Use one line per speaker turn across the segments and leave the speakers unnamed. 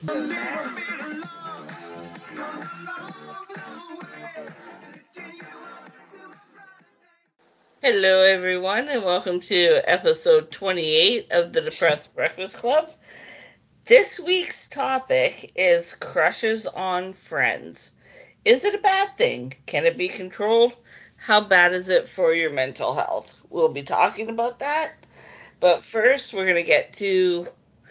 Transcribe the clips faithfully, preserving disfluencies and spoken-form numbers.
Hello, everyone, and welcome to episode twenty-eight of the Depressed Breakfast Club. This week's topic is crushes on friends. Is it a bad thing? Can it be controlled? How bad is it for your mental health? We'll be talking about that. But first, we're going to get to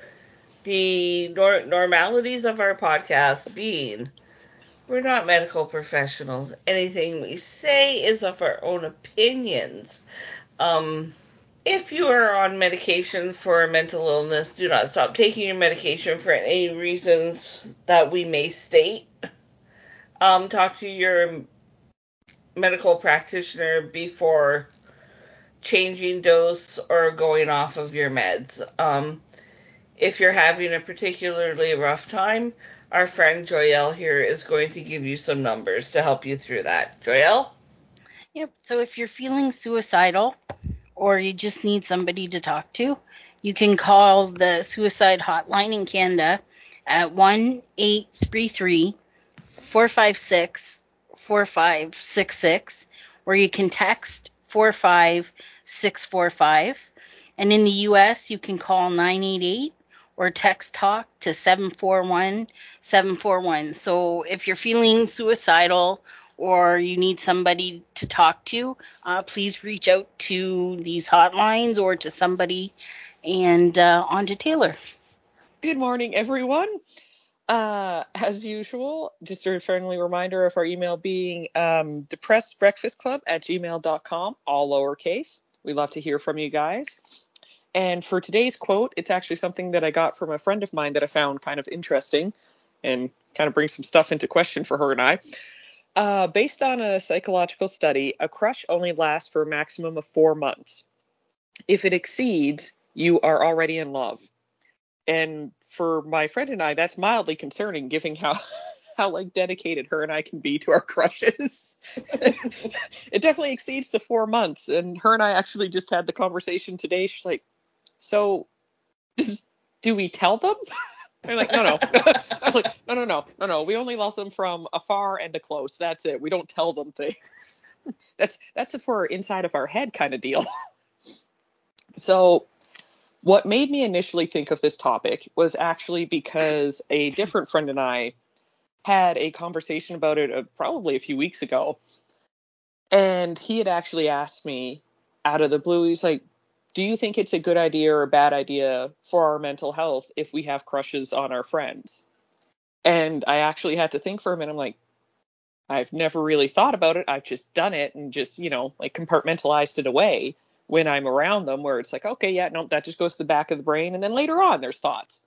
the nor- normalities of our podcast being we're not medical professionals. Anything we say is of our own opinions. Um, if you are on medication for a mental illness, do not stop taking your medication for any reasons that we may state. Um, talk to your medical practitioner before changing dose or going off of your meds. Um, if you're having a particularly rough time, our friend Joyelle here is going to give you some numbers to help you through that. Joyelle?
Yep. So if you're feeling suicidal or you just need somebody to talk to, you can call the suicide hotline in Canada at one eight three three, four five six, four five six six, or you can text four five six four five. And in the U S, you can call nine eight eight or text talk to seven four one seven four one. So if you're feeling suicidal or you need somebody to talk to, uh, please reach out to these hotlines or to somebody. And uh, on to Taylor.
Good morning, everyone. Uh, as usual, just a friendly reminder of our email being um, depressedbreakfastclub at gmail dot com, all lowercase. We love to hear from you guys. And for today's quote, it's actually something that I got from a friend of mine that I found kind of interesting and kind of brings some stuff into question for her and I. Uh, based on a psychological study, a crush only lasts for a maximum of four months. If it exceeds, you are already in love. And for my friend and I, that's mildly concerning, given how how like dedicated her and I can be to our crushes. It definitely exceeds the four months. And her and I actually just had the conversation today. She's like, "So, does, do we tell them?" I'm like, "No, no." I was like, "No, no, no, no, no. We only love them from afar and to close. That's it. We don't tell them things. That's that's a for inside of our head kind of deal." So. What made me initially think of this topic was actually because a different friend and I had a conversation about it uh, probably a few weeks ago. And he had actually asked me out of the blue, he's like, "Do you think it's a good idea or a bad idea for our mental health if we have crushes on our friends?" And I actually had to think for a minute. I'm like, I've never really thought about it. I've just done it and just, you know, like compartmentalized it away when I'm around them, where it's like, okay, yeah, no, that just goes to the back of the brain. And then later on, there's thoughts.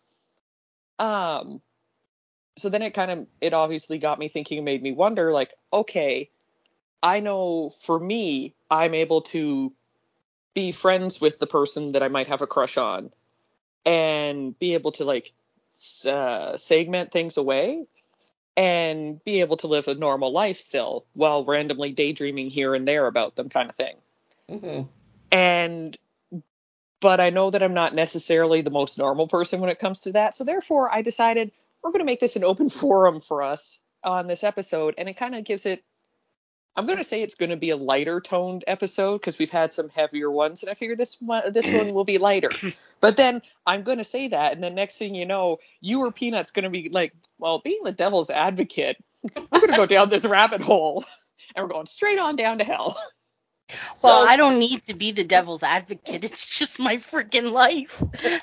Um, so then it kind of, it obviously got me thinking and made me wonder, like, okay, I know for me, I'm able to be friends with the person that I might have a crush on and be able to like uh, segment things away and be able to live a normal life still while randomly daydreaming here and there about them, kind of thing.
Mm-hmm.
And but I know that I'm not necessarily the most normal person when it comes to that. So therefore, I decided we're going to make this an open forum for us on this episode, and it kind of gives it. I'm going to say it's going to be a lighter toned episode because we've had some heavier ones, and I figured this one this one will be lighter. But then I'm going to say that, and then next thing you know, you or Peanut's going to be like, well, being the devil's advocate, we're going to go down this rabbit hole, and we're going straight on down to hell.
Well,
So,
I don't need to be the devil's advocate. It's just my freaking life.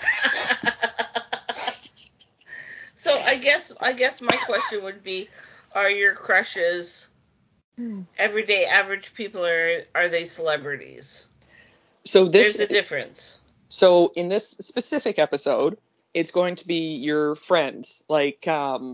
so I guess I guess my question would be, are your crushes everyday average people, or are they celebrities?
So this
There's a difference.
So in this specific episode, it's going to be your friends. Like, um,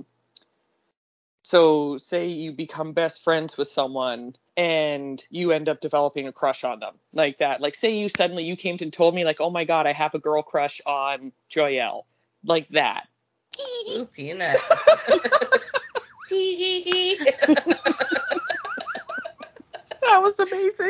so say you become best friends with someone and you end up developing a crush on them, like that. Like, say you suddenly you came to and told me, like, "Oh my God, I have a girl crush on Joyelle," like that.
Ooh, Peanut.
That was amazing.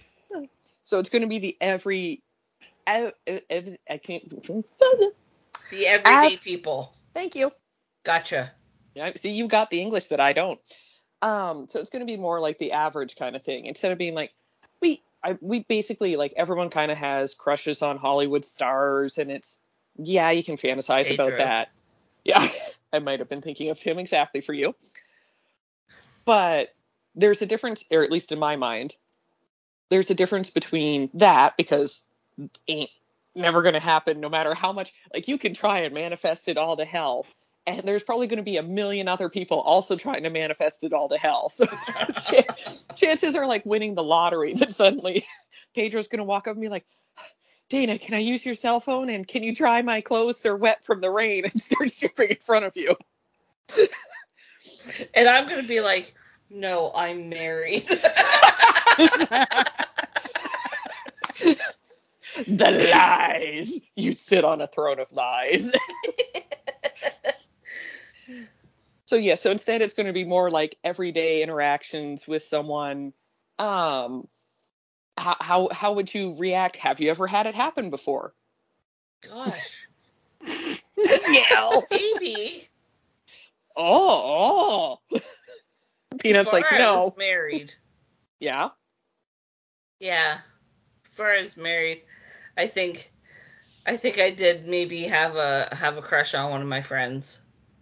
So it's going to be the every, I, I, I can't.
The everyday
Av-
people.
Thank you.
Gotcha.
Yeah, see, you got the English that I don't. Um, so it's going to be more like the average kind of thing. Instead of being like, we, I, we basically, like, everyone kind of has crushes on Hollywood stars, and it's, yeah, you can fantasize
Pedro.
about that. Yeah, I might have been thinking of him exactly for you. But there's a difference, or at least in my mind, there's a difference between that, because ain't never going to happen no matter how much, like, you can try and manifest it all to hell. And there's probably going to be a million other people also trying to manifest it all to hell. So ch- chances are like winning the lottery that suddenly Pedro's going to walk up and be like, Dana, can I use your cell phone? And can you dry my clothes? They're wet from the rain, and start stripping in front of you.
And I'm going to be like, no, I'm married.
The lies. You sit on a throne of lies. So yeah, so instead it's going to be more like everyday interactions with someone. Um, how how how would you react? Have you ever had it happen before?
Gosh.
No.
Maybe.
Oh, oh. Peanut's
Before
like,
I
no.
was married.
Yeah.
Yeah. Before I was married, I think I think I did maybe have a have a crush on one of my friends.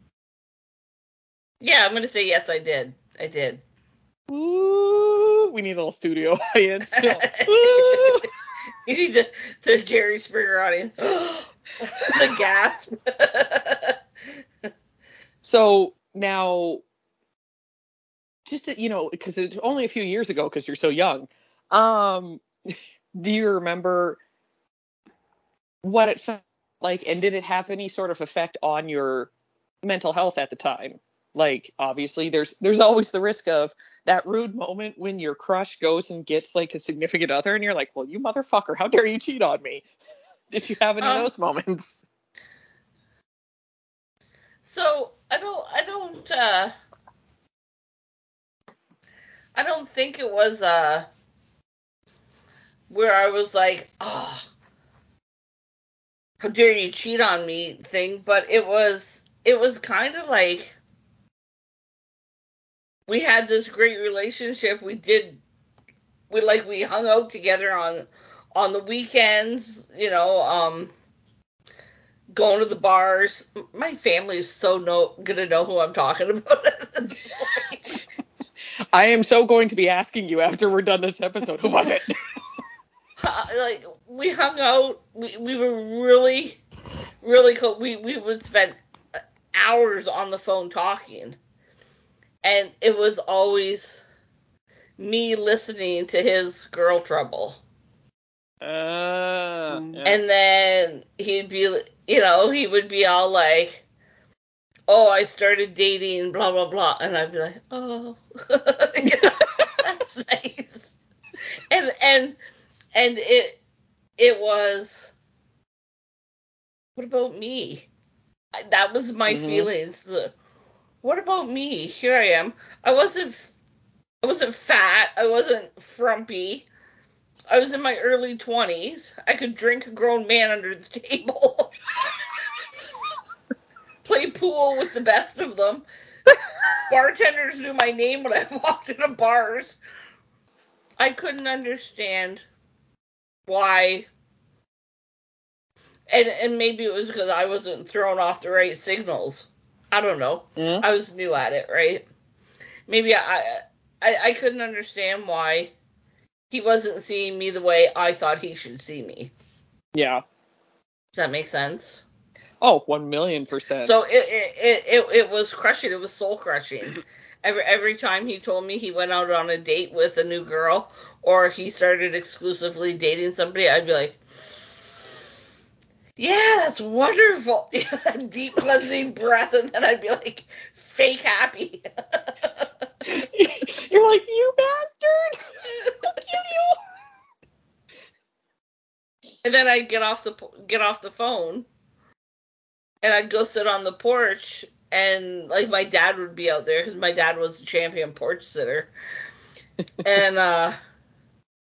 Yeah, I'm gonna say yes, I did. I did.
Ooh, we need a little studio audience.
You
Ooh.
need the, the Jerry Springer audience. The gasp.
So now, just to, you know, because it's only a few years ago, because you're so young. Um, do you remember what it felt like, and did it have any sort of effect on your mental health at the time? Like, obviously, there's there's always the risk of that rude moment when your crush goes and gets like a significant other, and you're like, well, you motherfucker, how dare you cheat on me? Did you have any
Um,
of those moments?
So I don't I don't uh I don't think it was uh where I was like, oh, how dare you cheat on me thing, but it was it was kind of like we had this great relationship. We did we like we hung out together on on the weekends, you know, um going to the bars. My family is so no gonna know who I'm talking about at this point.
I am so going to be asking you after we're done this episode, who was it?
Uh, like we hung out. We, we were really, really cool. We we would spend hours on the phone talking, and it was always me listening to his girl trouble.
Uh,
Mm.
yeah.
And then he'd be, you know, he would be all like, "Oh, I started dating, blah blah blah," and I'd be like, "Oh, you know, that's nice." And and and it it was. What about me? That was my
Mm-hmm.
feelings. The, what about me? Here I am. I wasn't. I wasn't fat. I wasn't frumpy. I was in my early twenties. I could drink a grown man under the table. Play pool with the best of them. Bartenders knew my name when I walked into bars. I couldn't understand why. And and maybe it was because I wasn't throwing off the right signals. I don't know.
Mm-hmm.
I was new at it, right? Maybe I, I I couldn't understand why he wasn't seeing me the way I thought he should see me.
Yeah.
Does that make sense?
Oh, one million percent.
So it it, it, it, it was crushing. It was soul crushing. Every every time he told me he went out on a date with a new girl or he started exclusively dating somebody, I'd be like, yeah, that's wonderful. Deep cleansing breath, and then I'd be like, fake happy.
You're like, you bastard! I'll kill you!
And then I'd get off the get off the phone, and I'd go sit on the porch, and like my dad would be out there because my dad was a champion porch sitter, and uh,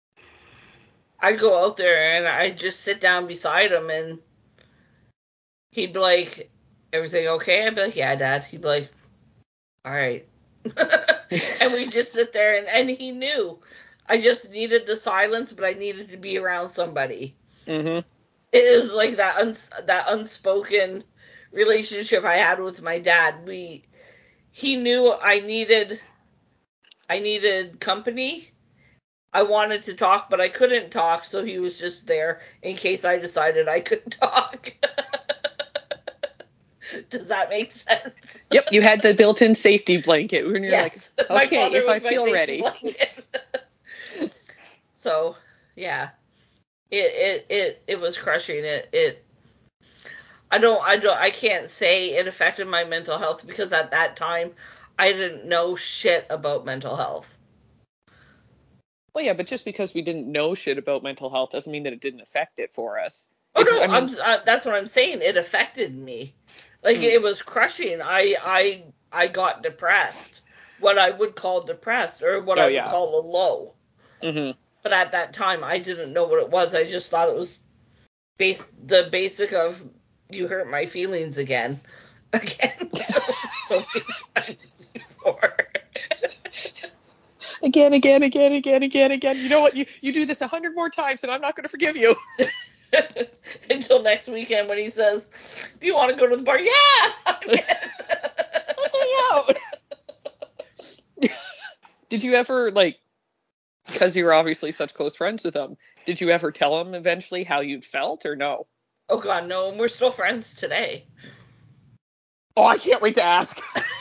I'd go out there and I'd just sit down beside him, and he'd be like, everything okay? I'd be like, yeah, Dad. He'd be like, all right. And we'd just sit there, and, and he knew. I just needed the silence, but I needed to be around somebody.
Mm-hmm.
It was like that uns- that unspoken relationship I had with my dad. We he knew I needed I needed company. I wanted to talk, but I couldn't talk, so he was just there in case I decided I couldn't talk. Does that make sense?
Yep, you had the built-in safety blanket when you're
Yes.
like, okay, if I feel ready.
So, yeah. It, it it it was crushing. It it I don't I don't I can't say it affected my mental health because at that time I didn't know shit about mental health.
Well, yeah, but just because we didn't know shit about mental health doesn't mean that it didn't affect it for us.
Oh
It's,
no,
I mean,
I'm uh, that's what I'm saying. It affected me. Like
Hmm.
it was crushing. I I I got depressed. What I would call depressed or what
Oh,
I would
yeah.
call a low.
Mm-hmm.
But at that time I didn't know what it was. I just thought it was base the basic of you hurt my feelings again. Again. So many times before.
Again, again, again, again, again, again. You know what? You you do this a hundred more times, and I'm not going to forgive you.
Until next weekend when he says, "Do you want to go to the bar?" Yeah.
Let's hang out. Did you ever, like, because you were obviously such close friends with him, did you ever tell him eventually how you'd felt, or no?
Oh God, no. And we're still friends today.
Oh, I can't wait to ask.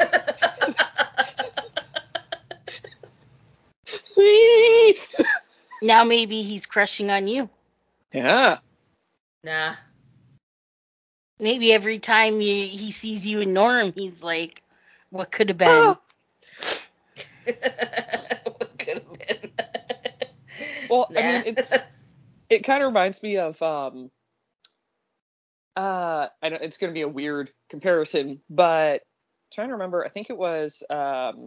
Now maybe he's crushing on you.
Yeah.
Nah.
Maybe every time you, he sees you ignore him, he's like, what could have been?
Oh.
What could have been?
Well,
Nah.
I mean, it's it kind of reminds me of um uh I know it's going to be a weird comparison, but I'm trying to remember, I think it was um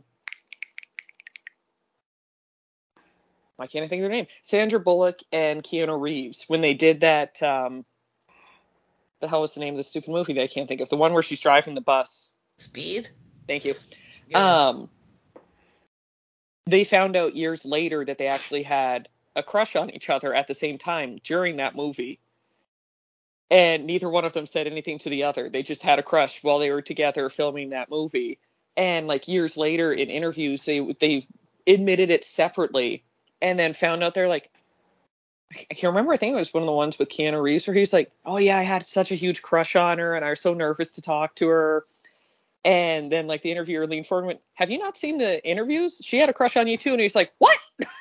why can't I think of their name? Sandra Bullock and Keanu Reeves when they did that um the hell was the name of the stupid movie that I can't think of? The one where she's driving the bus.
Speed?
Thank you.
Yeah.
Um they found out years later that they actually had a crush on each other at the same time during that movie. And neither one of them said anything to the other. They just had a crush while they were together filming that movie. And like years later in interviews, they they admitted it separately and then found out they're like, I can't remember. I think it was one of the ones with Keanu Reeves where he's like, oh yeah, I had such a huge crush on her and I was so nervous to talk to her. And then like the interviewer leaned forward and went, have you not seen the interviews? She had a crush on you too. And he's like, what?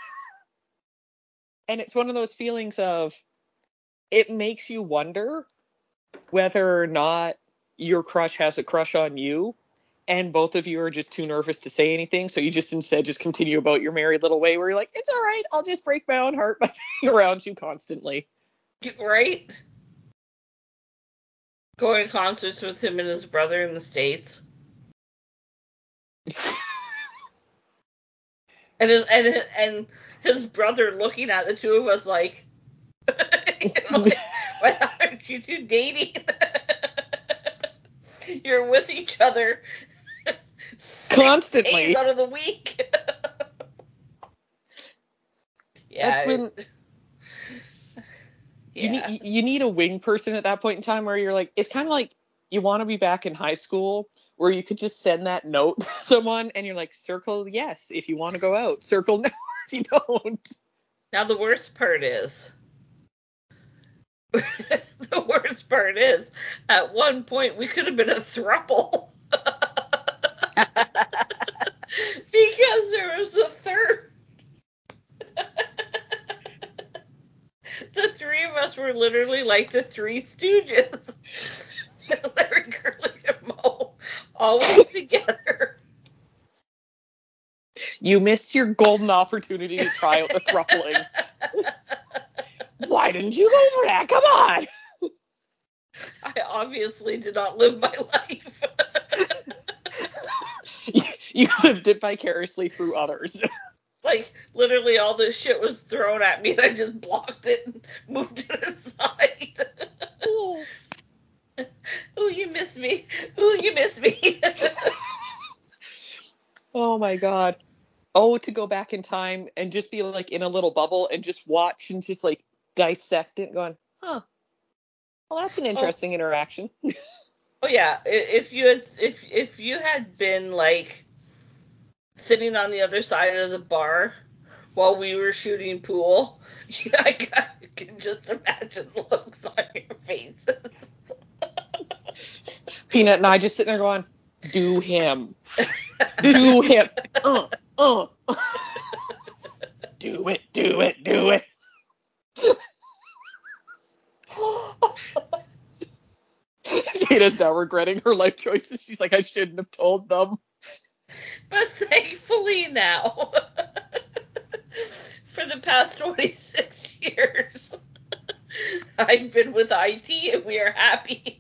And it's one of those feelings of, it makes you wonder whether or not your crush has a crush on you and both of you are just too nervous to say anything. So you just instead just continue about your merry little way where you're like, it's all right. I'll just break my own heart by being around you constantly.
Right? Going to concerts with him and his brother in the States. and, his, and, his, and his brother looking at the two of us like, you know, like, why aren't you two dating? You're with each other
constantly
six days out of the week. Yeah.
That's when you
Yeah.
need you need a wing person at that point in time where you're like, it's kind of like you want to be back in high school where you could just send that note to someone and you're like, circle yes if you want to go out, circle no if you don't.
Now the worst part is the worst part is at one point we could have been a throuple. Because there was a third. The three of us were literally like the Three Stooges. Larry, Curly, and Moe, always together.
You missed your golden opportunity to try out the throupling. Why didn't you go for that? Come on!
I obviously did not live my life.
You lived it vicariously through others.
Like, literally all this shit was thrown at me and I just blocked it and moved it aside. Ooh, you miss me. Ooh, you miss me.
Oh my God. Oh, to go back in time and just be like in a little bubble and just watch and just like dissect it, going, huh. Well, that's an interesting oh. interaction.
Oh yeah, if you had if if you had been like sitting on the other side of the bar while we were shooting pool, I, I can just imagine the looks on your faces.
Peanut and I just sitting there going, do him. Do him. Uh, uh. Do it, do it, do it. Tina's now regretting her life choices. She's like, I shouldn't have told them.
But thankfully now, for the past twenty-six years, I've been with I T and we are happy.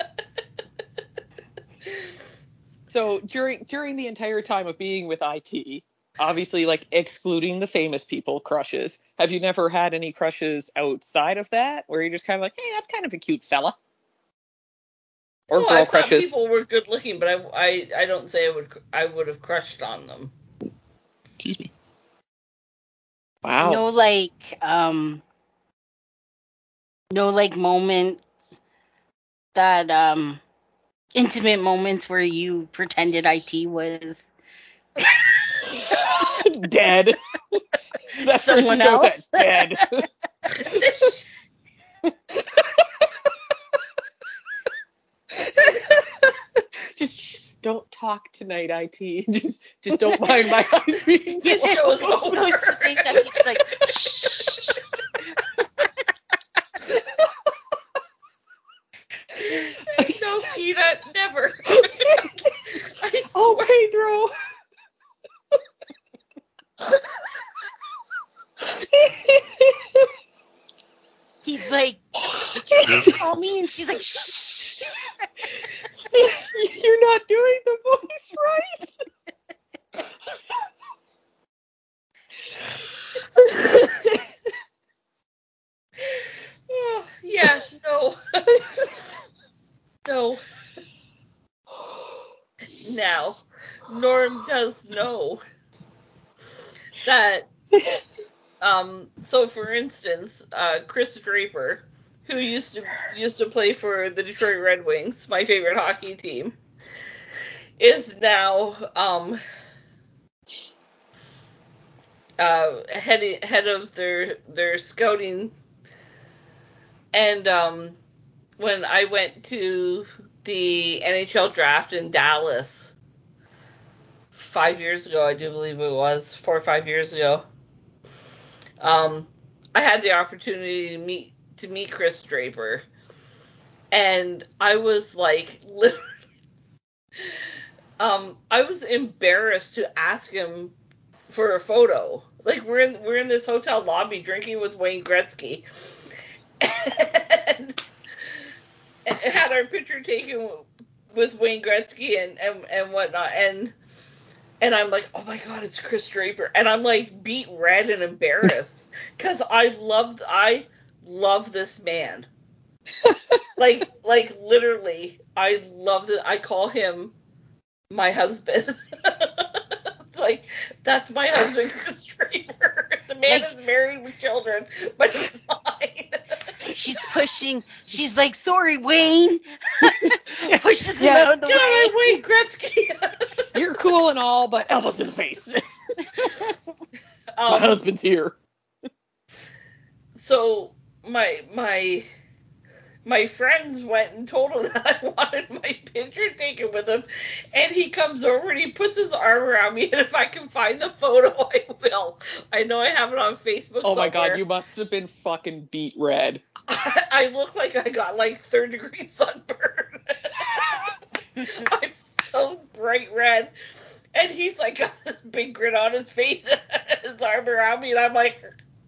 So during during the entire time of being with I T, obviously like excluding the famous people crushes, have you never had any crushes outside of that where you're just kind of like, hey, that's kind of a cute fella? Or
well,
girl
I thought
crushes?
People were good looking, but I, I I don't say I would I would have crushed on them.
Excuse me. Wow.
No, like um, no like moments that um. intimate moments where you pretended I T was
dead. That's
someone else.
Dead. Just shh, don't talk tonight, I T. Just just don't mind my eyes being.
This show is over.
Like, shh.
No, Peanut, never.
Oh, Pedro.
He's like, did you call me? And she's like, shh.
You're not doing the voice right.
Oh, yeah, no. No. Now, Norm does know that, um, so for instance, uh, Chris Draper, who used to used to play for the Detroit Red Wings, my favorite hockey team, is now um, uh, head head of their their scouting. And um, when I went to the N H L draft in Dallas five years ago, I do believe it was four or five years ago, um, I had the opportunity to meet to meet Chris Draper, and I was like, literally, um, I was embarrassed to ask him for a photo. Like we're in we're in this hotel lobby drinking with Wayne Gretzky, and, and had our picture taken with Wayne Gretzky and, and and whatnot, and and I'm like, oh my God, it's Chris Draper, and I'm like beat red and embarrassed because I loved I love this man. like like literally, I love it. I call him my husband. Like, that's my husband, Chris Draper. The man like, is married with children, but he's mine.
She's pushing. She's like, sorry, Wayne. Pushes him
yeah,
out of the way.
Wayne Gretzky.
You're cool and all, but elbows in the face.
um,
my husband's here.
So my my my friends went and told him that I wanted my picture taken with him, and he comes over and he puts his arm around me, and if I can find the photo, I will. I know I have it on Facebook
Oh my
somewhere.
God, you must have been fucking beat red.
I, I look like I got like third degree sunburn. I'm so bright red. And he's like got this big grin on his face, his arm around me, and I'm like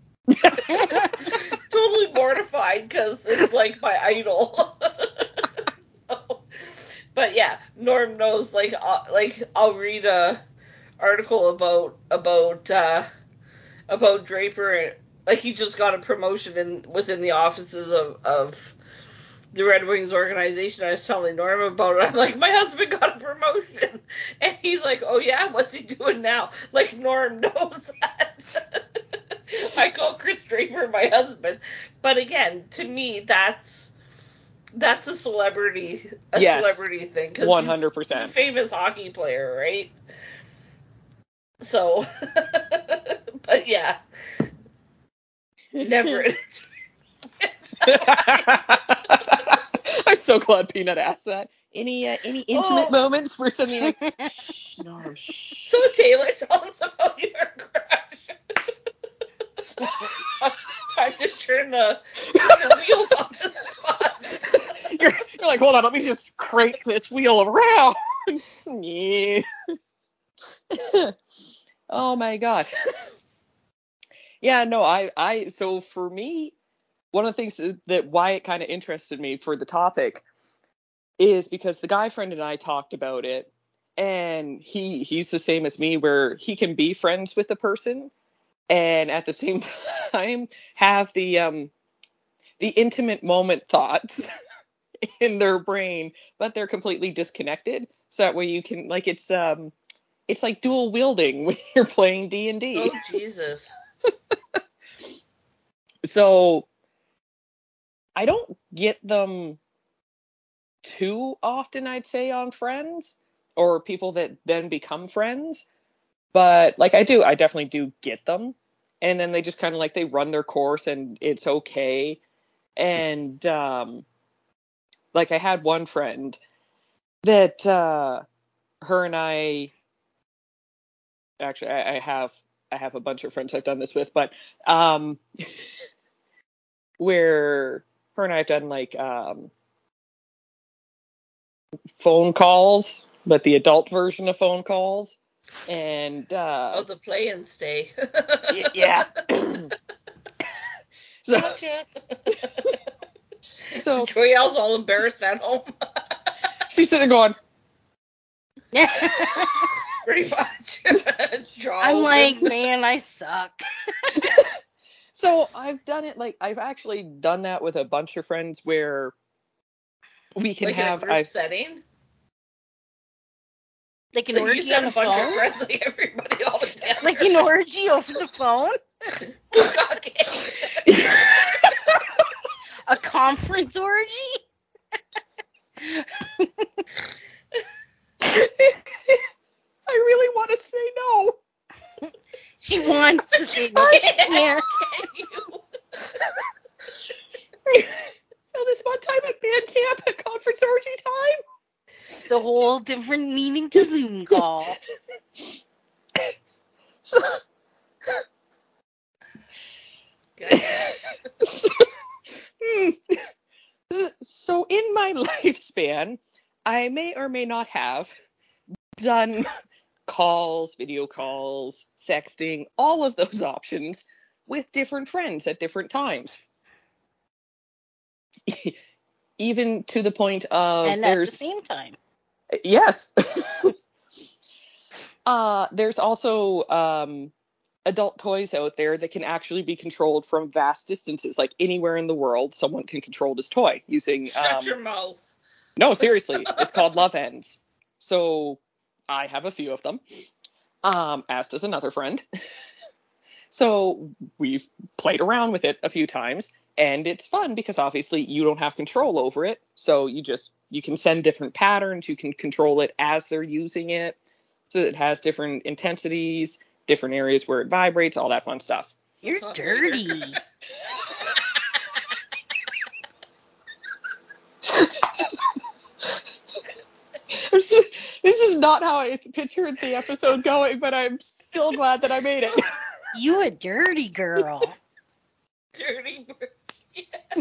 totally mortified because it's like my idol. So, but yeah, Norm knows. Like, uh, like I'll read a article about about uh, about Draper. Like he just got a promotion in within the offices of of the Red Wings organization. I was telling Norm about it. I'm like, my husband got a promotion. And he's like, oh yeah, what's he doing now? Like, Norm knows that. I call Chris Draper my husband. But again, to me, that's that's a celebrity a
Yes.
celebrity thing.
one hundred percent.
He's a famous hockey player, right? So, but yeah. Never.
I'm so glad Peanut asked that. Any uh, any intimate
Oh.
moments where suddenly you're like, shh, no, shh.
So Taylor, tell us about your crush. I just turned the, the wheels off this bus.
You're, you're like, hold on, let me just crank this wheel around. Yeah. Oh my god. Yeah, no, I, I, so for me, one of the things that why it kind of interested me for the topic is because the guy friend and I talked about it, and he, he's the same as me, where he can be friends with the person and at the same time have the, um, the intimate moment thoughts in their brain, but they're completely disconnected. So that way you can, like, it's, um, it's like dual wielding when you're playing D and D.
Oh, Jesus.
So I don't get them too often, I'd say, on friends or people that then become friends. But like I do, I definitely do get them. And then they just kind of like they run their course and it's okay. And um, like I had one friend that uh, her and I actually I, I have I have a bunch of friends I've done this with, but um, where her and I have done like um, phone calls, but the adult version of phone calls. And uh,
Oh, the play and stay.
yeah. so,
Gotcha.
so
Joyelle's all embarrassed at home.
she's sitting there going,
Pretty much. Jaw
I'm
open.
like, man, I suck.
so I've done it like I've actually done that with a bunch of friends where we can
like
have
in a group
I
setting.
Like an
Like you
orgy
said,
on
a
the
bunch
phone?
of friends, like everybody all together.
Like an orgy over the phone?
Okay.
A conference orgy?
I really want to say no.
She wants to say no. She can't.
So this one time at band camp at conference orgy time.
It's a whole different meaning to Zoom call.
So, so in my lifespan, I may or may not have done calls, video calls, sexting, all of those options with different friends at different times. Even to the point of
And
there's
at the same time.
yes. uh, there's also um, adult toys out there that can actually be controlled from vast distances, like anywhere in the world. Someone can control this toy using.
Shut
Um,
your mouth.
no, seriously, it's called Love Ends. So I have a few of them, um, as does another friend. So we've played around with it a few times, and it's fun because obviously you don't have control over it. So you just, you can send different patterns, you can control it as they're using it. So it has different intensities, different areas where it vibrates, all that fun stuff.
You're
Talk
dirty.
later.
This is not how I pictured the episode going, but I'm still glad that I made it.
You a dirty girl.
Dirty bird. Yeah.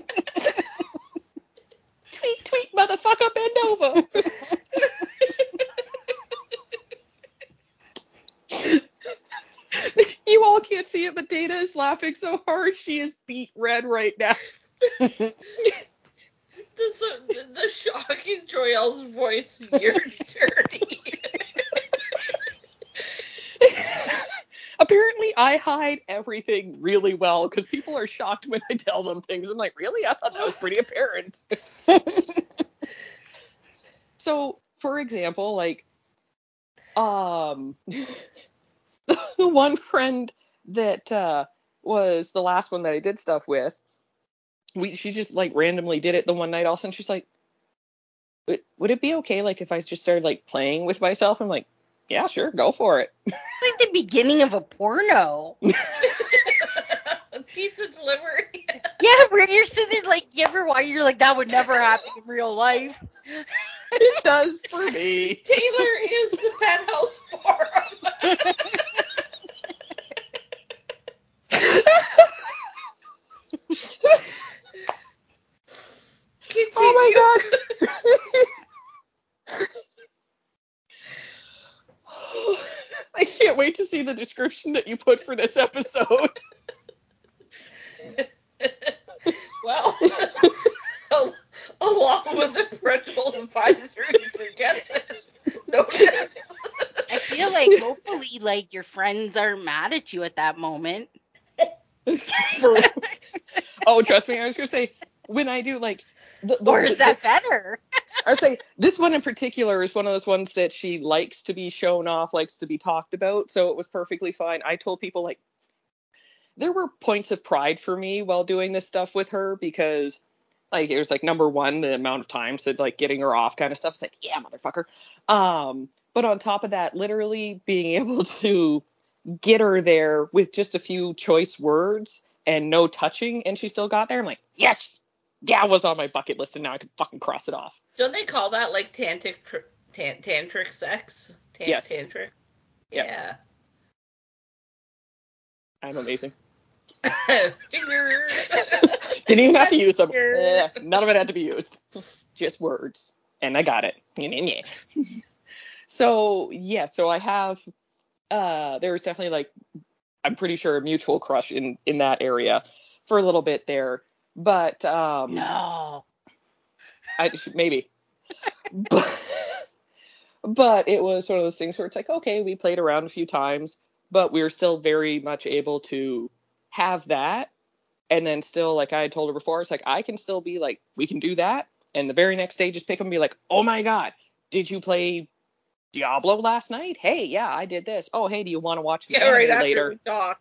Tweet, tweet, motherfucker, bend over. You all can't see it, but Dana is laughing so hard she is beat red right now.
The, so, the, the shock in Joyelle's voice, you're dirty.
Apparently, I hide everything really well because people are shocked when I tell them things. I'm like, really? I thought that was pretty apparent. So, for example, like, um, the one friend that uh, was the last one that I did stuff with, we she just like randomly did it the one night. All of a sudden, she's like, would, would it be okay, like, if I just started like playing with myself? I'm like, yeah, sure, go for it.
It's like the beginning of a porno.
Pizza delivery.
Yeah, where you're sitting there, like, you ever why you're like, that would never happen in real life.
It does for me.
Taylor is the Penthouse Forum.
Oh my god. I can't wait to see the description that you put for this episode.
Well, along with the parental advisory suggested notice.
I feel like hopefully, like, your friends aren't mad at you at that moment.
For, oh, trust me, I was gonna say, when I do like, the, the,
Or is that
this,
better?
I would say this one in particular is one of those ones that she likes to be shown off, likes to be talked about, so it was perfectly fine. I told people, like, there were points of pride for me while doing this stuff with her because, like, it was like, number one, the amount of times that, like, getting her off kind of stuff. It's like, yeah, motherfucker. Um, but on top of that, literally being able to get her there with just a few choice words and no touching, and she still got there. I'm like, yes, yeah, it was on my bucket list, and now I can fucking cross it off.
Don't they call that like tantric, tr- tan- tantric sex? Tan-
Yes.
Tantric.
Yep.
Yeah.
I'm amazing.
Fingers.
Didn't even have to use them. Eh, none of it had to be used. Just words, and I got it. So yeah, so I have. Uh, there was definitely, like, I'm pretty sure a mutual crush in in that area for a little bit there, but um,
No.
I maybe, but but it was one of those things where it's like, okay, we played around a few times, but we were still very much able to have that, and then still, like I had told her before, it's like, I can still be like, we can do that, and the very next day just pick them and be like, oh my god, did you play Diablo last night? Hey, yeah, I did this. Oh, hey, do you want to watch the
Yeah,
anime
right after
later?
we talked.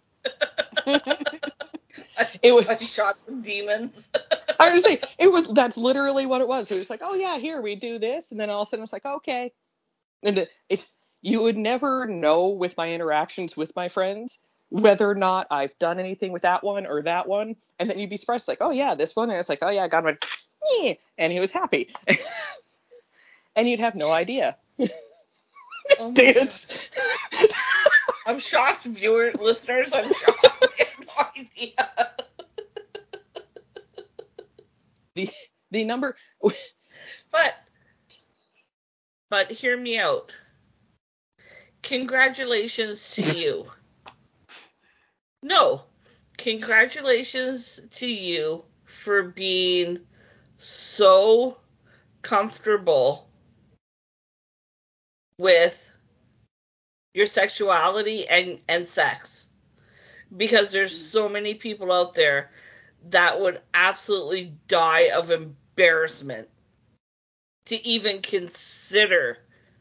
I,
It was.
I shot some demons.
I was saying, it was. That's literally what it was. It was like, oh yeah, here we do this, and then all of a sudden it's like, okay. And the, it's you would never know with my interactions with my friends whether or not I've done anything with that one or that one, and then you'd be surprised, like, oh yeah, this one, and it's like, oh yeah, I got him, yeah, and he was happy, and you'd have no idea.
Oh my
Dance.
God. I'm shocked, viewer listeners. I'm shocked. I have no idea.
The the number.
But but hear me out. Congratulations to you. No. Congratulations to you for being so comfortable with your sexuality and, and sex. Because there's so many people out there that would absolutely die of embarrassment to even consider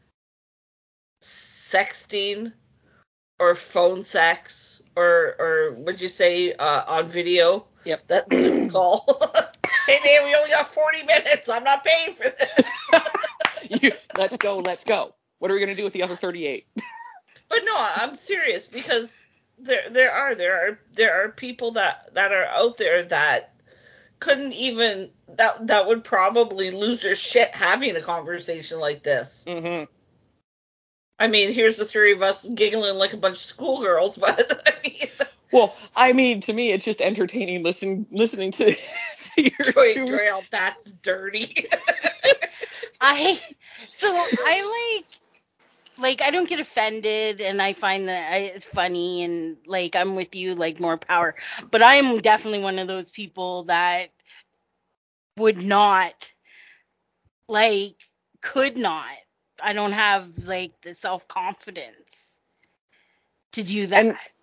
sexting or phone sex or or would you say uh, on video?
Yep.
That Zoom call. Hey man, we only got forty minutes. I'm not paying for this.
you, let's go, let's go. What are we gonna do with the other thirty-eight?
But no, I'm serious because there there are there are there are people that that are out there that couldn't even that that would probably lose their shit having a conversation like this.
Mm-hmm.
I mean, here's the three of us giggling like a bunch of schoolgirls, but I mean,
Well, I mean, to me, it's just entertaining listen, listening to, to your
Troy
two-
Trail, that's dirty.
I so I like like I don't get offended, and I find that I, it's funny, and like I'm with you, like more power. But I am definitely one of those people that would not, like, could not. I don't have like the self confidence to do that.
And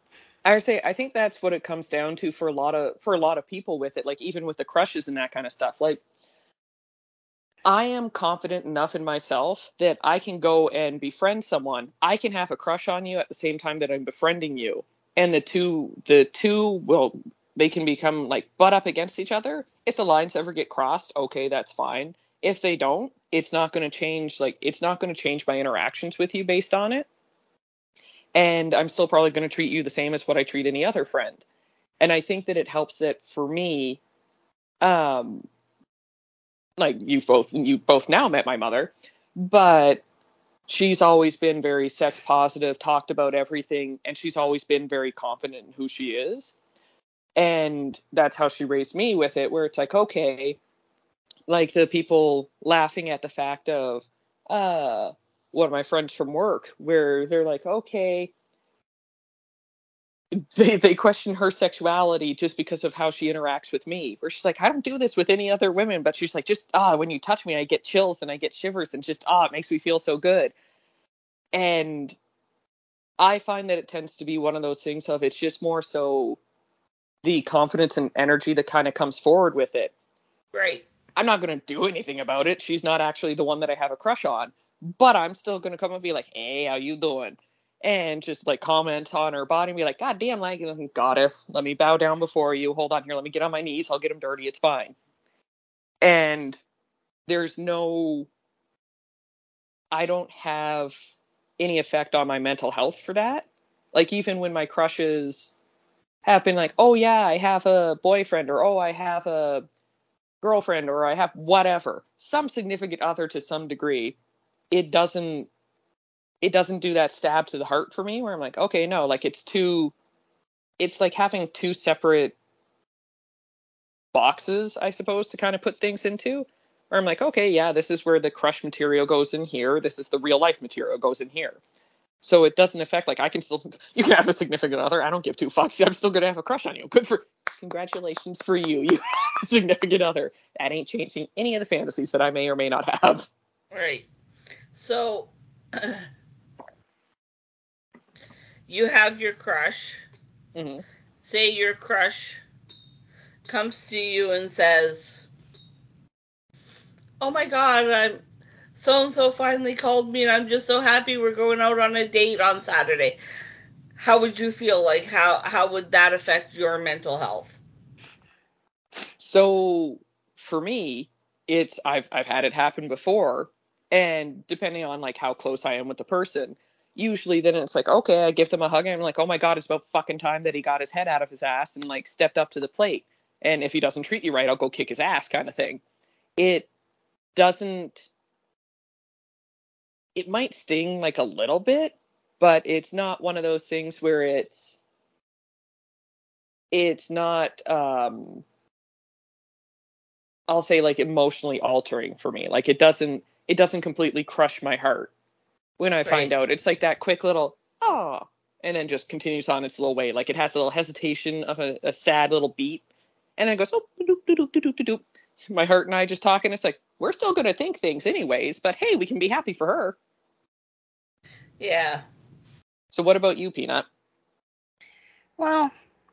I would say I think that's what it comes down to for a lot of for a lot of people with it, like even with the crushes and that kind of stuff. Like I am confident enough in myself that I can go and befriend someone. I can have a crush on you at the same time that I'm befriending you. And the two the two will they can become like butt up against each other. If the lines ever get crossed, okay, that's fine. If they don't, it's not going to change like it's not going to change my interactions with you based on it. And I'm still probably going to treat you the same as what I treat any other friend. And I think that it helps that for me, um, like you've both you both now met my mother, but she's always been very sex positive, talked about everything, and she's always been very confident in who she is. And that's how she raised me with it, where it's like, okay, like the people laughing at the fact of uh one of my friends from work, where they're like, okay, they they question her sexuality just because of how she interacts with me. Where she's like, I don't do this with any other women, but she's like, just ah, when you touch me, I get chills and I get shivers and just ah, it makes me feel so good. And I find that it tends to be one of those things of it's just more so the confidence and energy that kind of comes forward with it.
Right.
I'm not going to do anything about it. She's not actually the one that I have a crush on, but I'm still going to come and be like, hey, how you doing? And just like comment on her body and be like, God damn, like, goddess, let me bow down before you. Hold on here. Let me get on my knees. I'll get them dirty. It's fine. And there's no, I don't have any effect on my mental health for that. Like, even when my crushes have been like, oh, yeah, I have a boyfriend, or oh, I have a girlfriend, or I have whatever, some significant other to some degree, it doesn't it doesn't do that stab to the heart for me where I'm like, okay, no, like it's two it's like having two separate boxes, I suppose, to kind of put things into, where I'm like, okay, yeah, this is where the crush material goes in here, this is the real life material goes in here. So it doesn't affect, like, I can still, you can have a significant other, I don't give two fucks, I'm still gonna have a crush on you. Good for, congratulations for you, you have a significant other. That ain't changing any of the fantasies that I may or may not have.
Right. So, you have your crush.
Mm-hmm.
Say your crush comes to you and says, oh my god, I'm so-and-so finally called me and I'm just so happy we're going out on a date on Saturday. How would you feel? Like, how, how would that affect your mental health?
So, for me, it's, I've, I've had it happen before, and depending on, like, how close I am with the person, usually then it's like, okay, I give them a hug and I'm like, oh my god, it's about fucking time that he got his head out of his ass and, like, stepped up to the plate. And if he doesn't treat you right, I'll go kick his ass, kind of thing. It doesn't, it might sting, like, a little bit, but it's not one of those things where it's, it's not, um, I'll say, like, emotionally altering for me. Like, it doesn't, it doesn't completely crush my heart when I find
Right.
out. It's like that quick little, oh, and then just continues on its little way. Like, it has a little hesitation of a, a sad little beat, and then it goes, oh, doop, doop, doop, doop, doop. My heart and I just talking. It's like, we're still going to think things anyways, but hey, we can be happy for her.
Yeah.
So what about you, Peanut?
Well,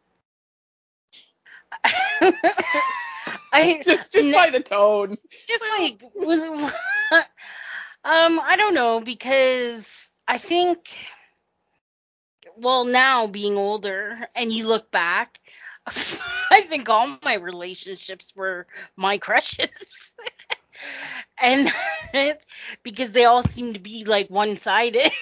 I
just just by the tone.
Just like, um, I don't know, because I think, well, now being older and you look back, I think all my relationships were my crushes. And because they all seem to be like one-sided.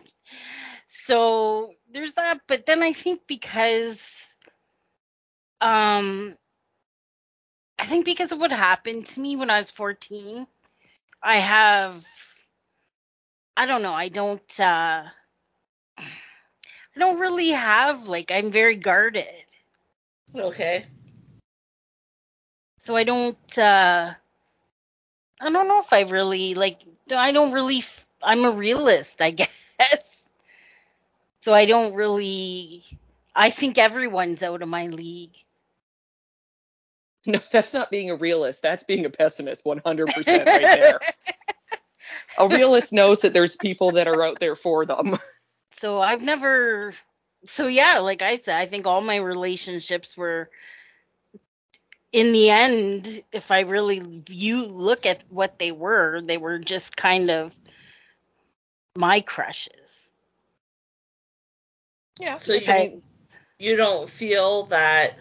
So there's that. But then I think because, um, I think because of what happened to me when I was fourteen, I have, I don't know, I don't, uh, I don't really have, like, I'm very guarded.
Okay.
So I don't, uh, I don't know if I really, like, I don't really, f- I'm a realist, I guess. So I don't really, I think everyone's out of my league.
No, that's not being a realist. That's being a pessimist, one hundred percent right there. A realist knows that there's people that are out there for them.
So I've never, so yeah, like I said, I think all my relationships were, in the end, if I really view look at what they were, they were just kind of my crushes.
Yeah,
So
which I
you
mean,
Because
you don't feel that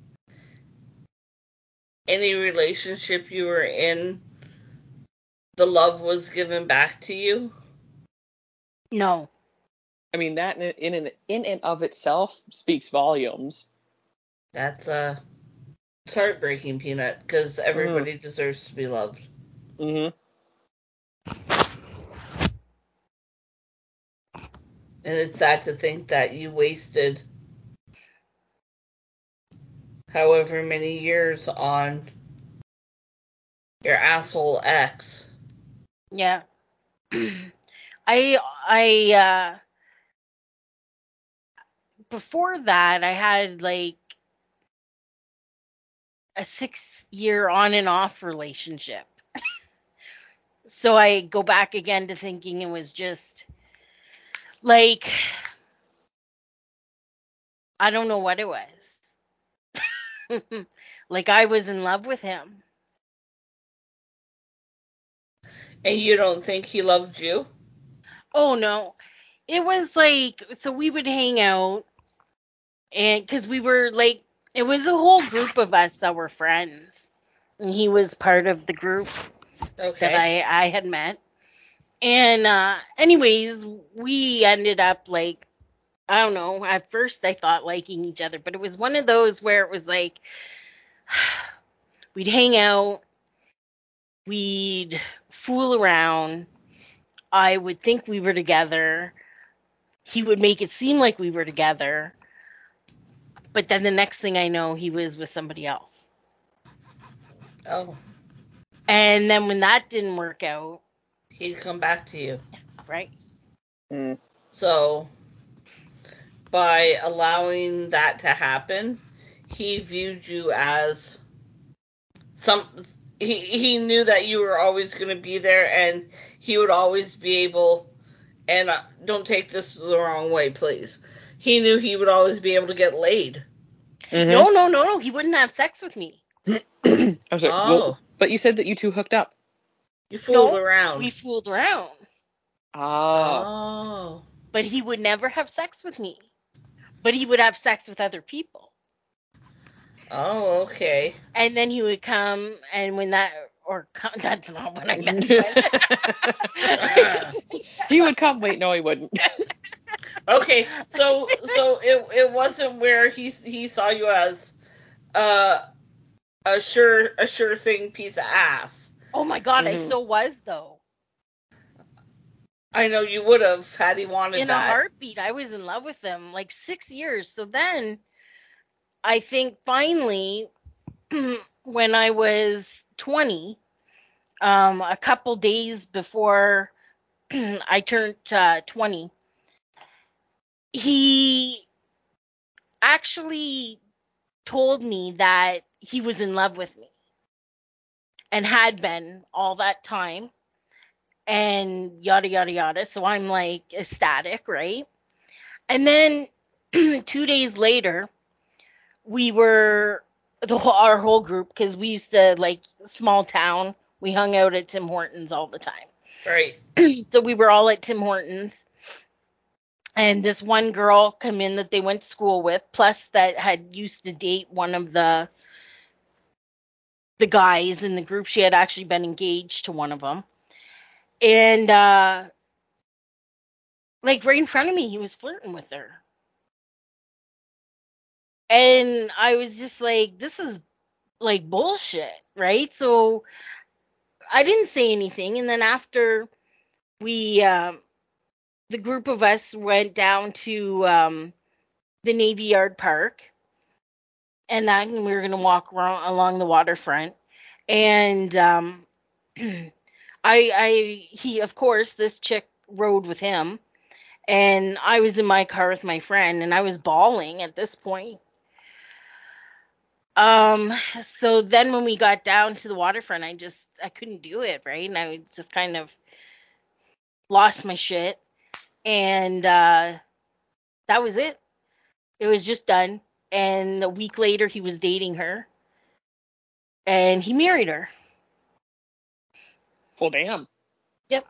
any relationship you were in, the love was given back to you?
no,
I mean that in in and- in and of itself speaks volumes.
That's uh, it's heartbreaking, Peanut, because
Mhm.
everybody deserves to be loved.
Mhm.
And it's sad to think that you wasted however many years on your asshole ex.
yeah. I I uh before that I had like a six year on and off relationship. So I go back again to thinking it was just like, I don't know what it was. Like I was in love with him.
And you don't think he loved you?
Oh no. It was like, so we would hang out, and cuz we were like, it was a whole group of us that were friends. And he was part of the group that
Okay.
I I had met. And uh anyways, we ended up like, I don't know, at first I thought liking each other, but it was one of those where it was like we'd hang out, we'd fool around. I would think we were together. He would make it seem like we were together. But then the next thing I know, he was with somebody else.
Oh,
And then when that didn't work out,
he'd come back to you.
right?
Mm.
So, by allowing that to happen, he viewed you as some. He, he knew that you were always going to be there, and he would always be able. And uh, don't take this the wrong way, please. He knew he would always be able to get laid.
Mhm.
No, no, no, no. He wouldn't have sex with me.
I'm sorry. Well,
Oh,
but you said that you two hooked up.
you fooled
No,
around.
we fooled around.
Oh.
Oh,
But he would never have sex with me. But he would have sex with other people.
oh, okay.
And then he would come, and when that, or come, that's not what I meant, but
He would come. Wait, no, he wouldn't.
Okay, so so it it wasn't where he he saw you as uh, a sure a sure thing piece of ass.
oh my God, I
Mhm.
so was though.
I know you would have had he wanted
In a
that.
heartbeat, I was in love with him like six years. So then I think finally, when I was twenty, um, a couple days before I turned uh, twenty, he actually told me that he was in love with me and had been all that time, and yada yada yada. So I'm like ecstatic, right? And then two days later, we were the whole, our whole group, because we used to, like, small town. We hung out at Tim Hortons all the time.
Right.
So we were all at Tim Hortons, and this one girl come in that they went to school with, plus that had used to date one of the the guys in the group. She had actually been engaged to one of them, and uh, like right in front of me, he was flirting with her, and I was just like, "This is like bullshit," right? So I didn't say anything, and then after we, um, the group of us went down to um, the Navy Yard Park, and then we were gonna walk around along the waterfront, and um, I, I, he, of course, this chick rode with him, and I was in my car with my friend, and I was bawling at this point. Um, so then when we got down to the waterfront, I just I couldn't do it, right? And I just kind of lost my shit, and uh, that was it. It was just done. And a week later, he was dating her. And he married her.
Well, damn.
Yep.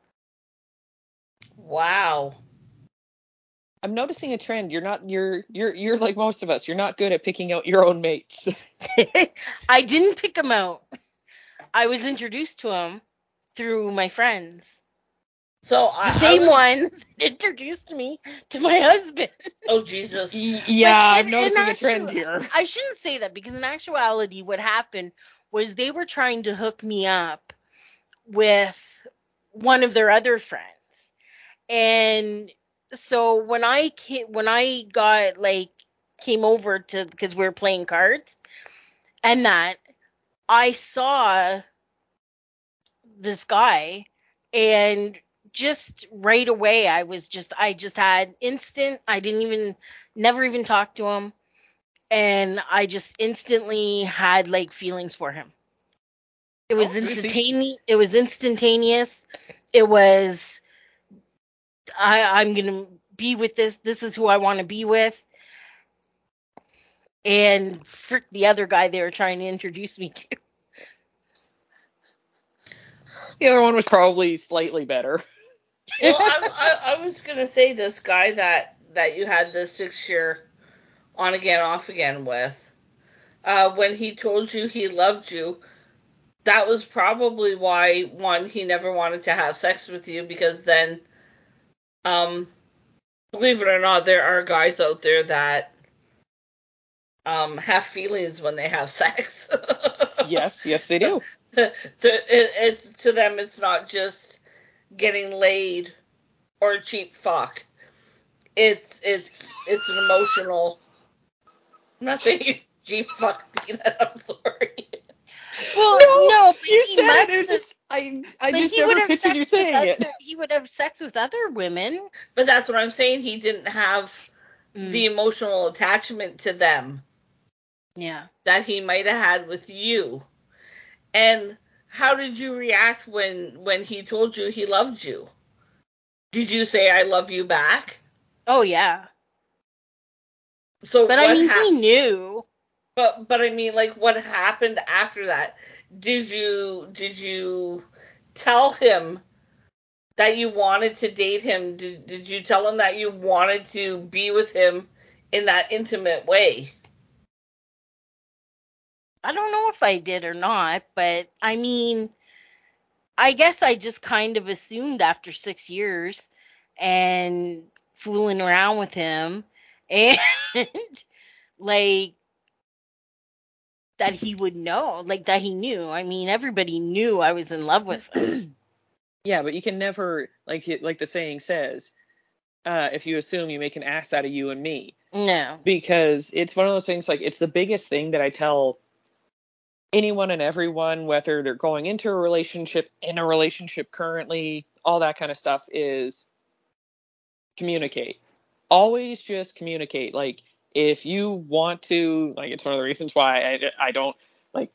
Wow.
I'm noticing a trend. You're not. You're. You're. You're like most of us. You're not good at picking out your own mates.
I didn't pick him out. I was introduced to him through my friends.
So
The
I,
same
I was,
ones that introduced me to my husband.
Oh Jesus.
Y- yeah,
But
I'm
in-
noticing
in
a trend
actu-
here.
I shouldn't say that because in actuality, what happened was they were trying to hook me up with one of their other friends, and so when I came, when I got like came over to because we were playing cards, and that I saw this guy, and just right away I was just I just had instant. I didn't even never even talk to him. And I just instantly had like feelings for him. It was
Oh, you see-
instantaneous. It was instantaneous. It was I I'm gonna be with this. This is who I want to be with. And frick the other guy they were trying to introduce me to.
The other one was probably slightly better.
Well, I, I, I was gonna say this guy that that you had the six year on again off again with. Uh, when he told you he loved you, that was probably why one he never wanted to have sex with you because then, um, believe it or not, there are guys out there that um have feelings when they have sex.
Yes, yes, they do.
to, to it, it's to them, it's not just getting laid or a cheap fuck. It's it's it's an emotional. I'm not saying you cheap fuck Peanut. I'm sorry.
Well,
No,
no, but
you
he
said
must
it. It was
have-
just I. I
but
just
he would
never
have
pictured
sex
you
with
saying it.
other, he would have sex with other women.
But that's what I'm saying. He didn't have
Mm,
the emotional attachment to them
yeah.
that he might have had with you. And how did you react when when he told you he loved you? Did you say I love you back?
Oh yeah.
So
But I
what
mean,
hap-
he knew.
But but I mean, like, what happened after that? Did you did you tell him that you wanted to date him? Did did you tell him that you wanted to be with him in that intimate way?
I don't know if I did or not, but I mean, I guess I just kind of assumed after six years and fooling around with him and like that he would know, like that he knew. I mean, everybody knew I was in love with him.
Yeah, but you can never, like it- like the saying says, uh, if you assume, you make an ass out of you and me.
No.
Because it's one of those things, like, it's the biggest thing that I tell anyone and everyone, whether they're going into a relationship, in a relationship currently, all that kind of stuff, is communicate. Always just communicate. Like, if you want to, like, it's one of the reasons why I, I don't, like,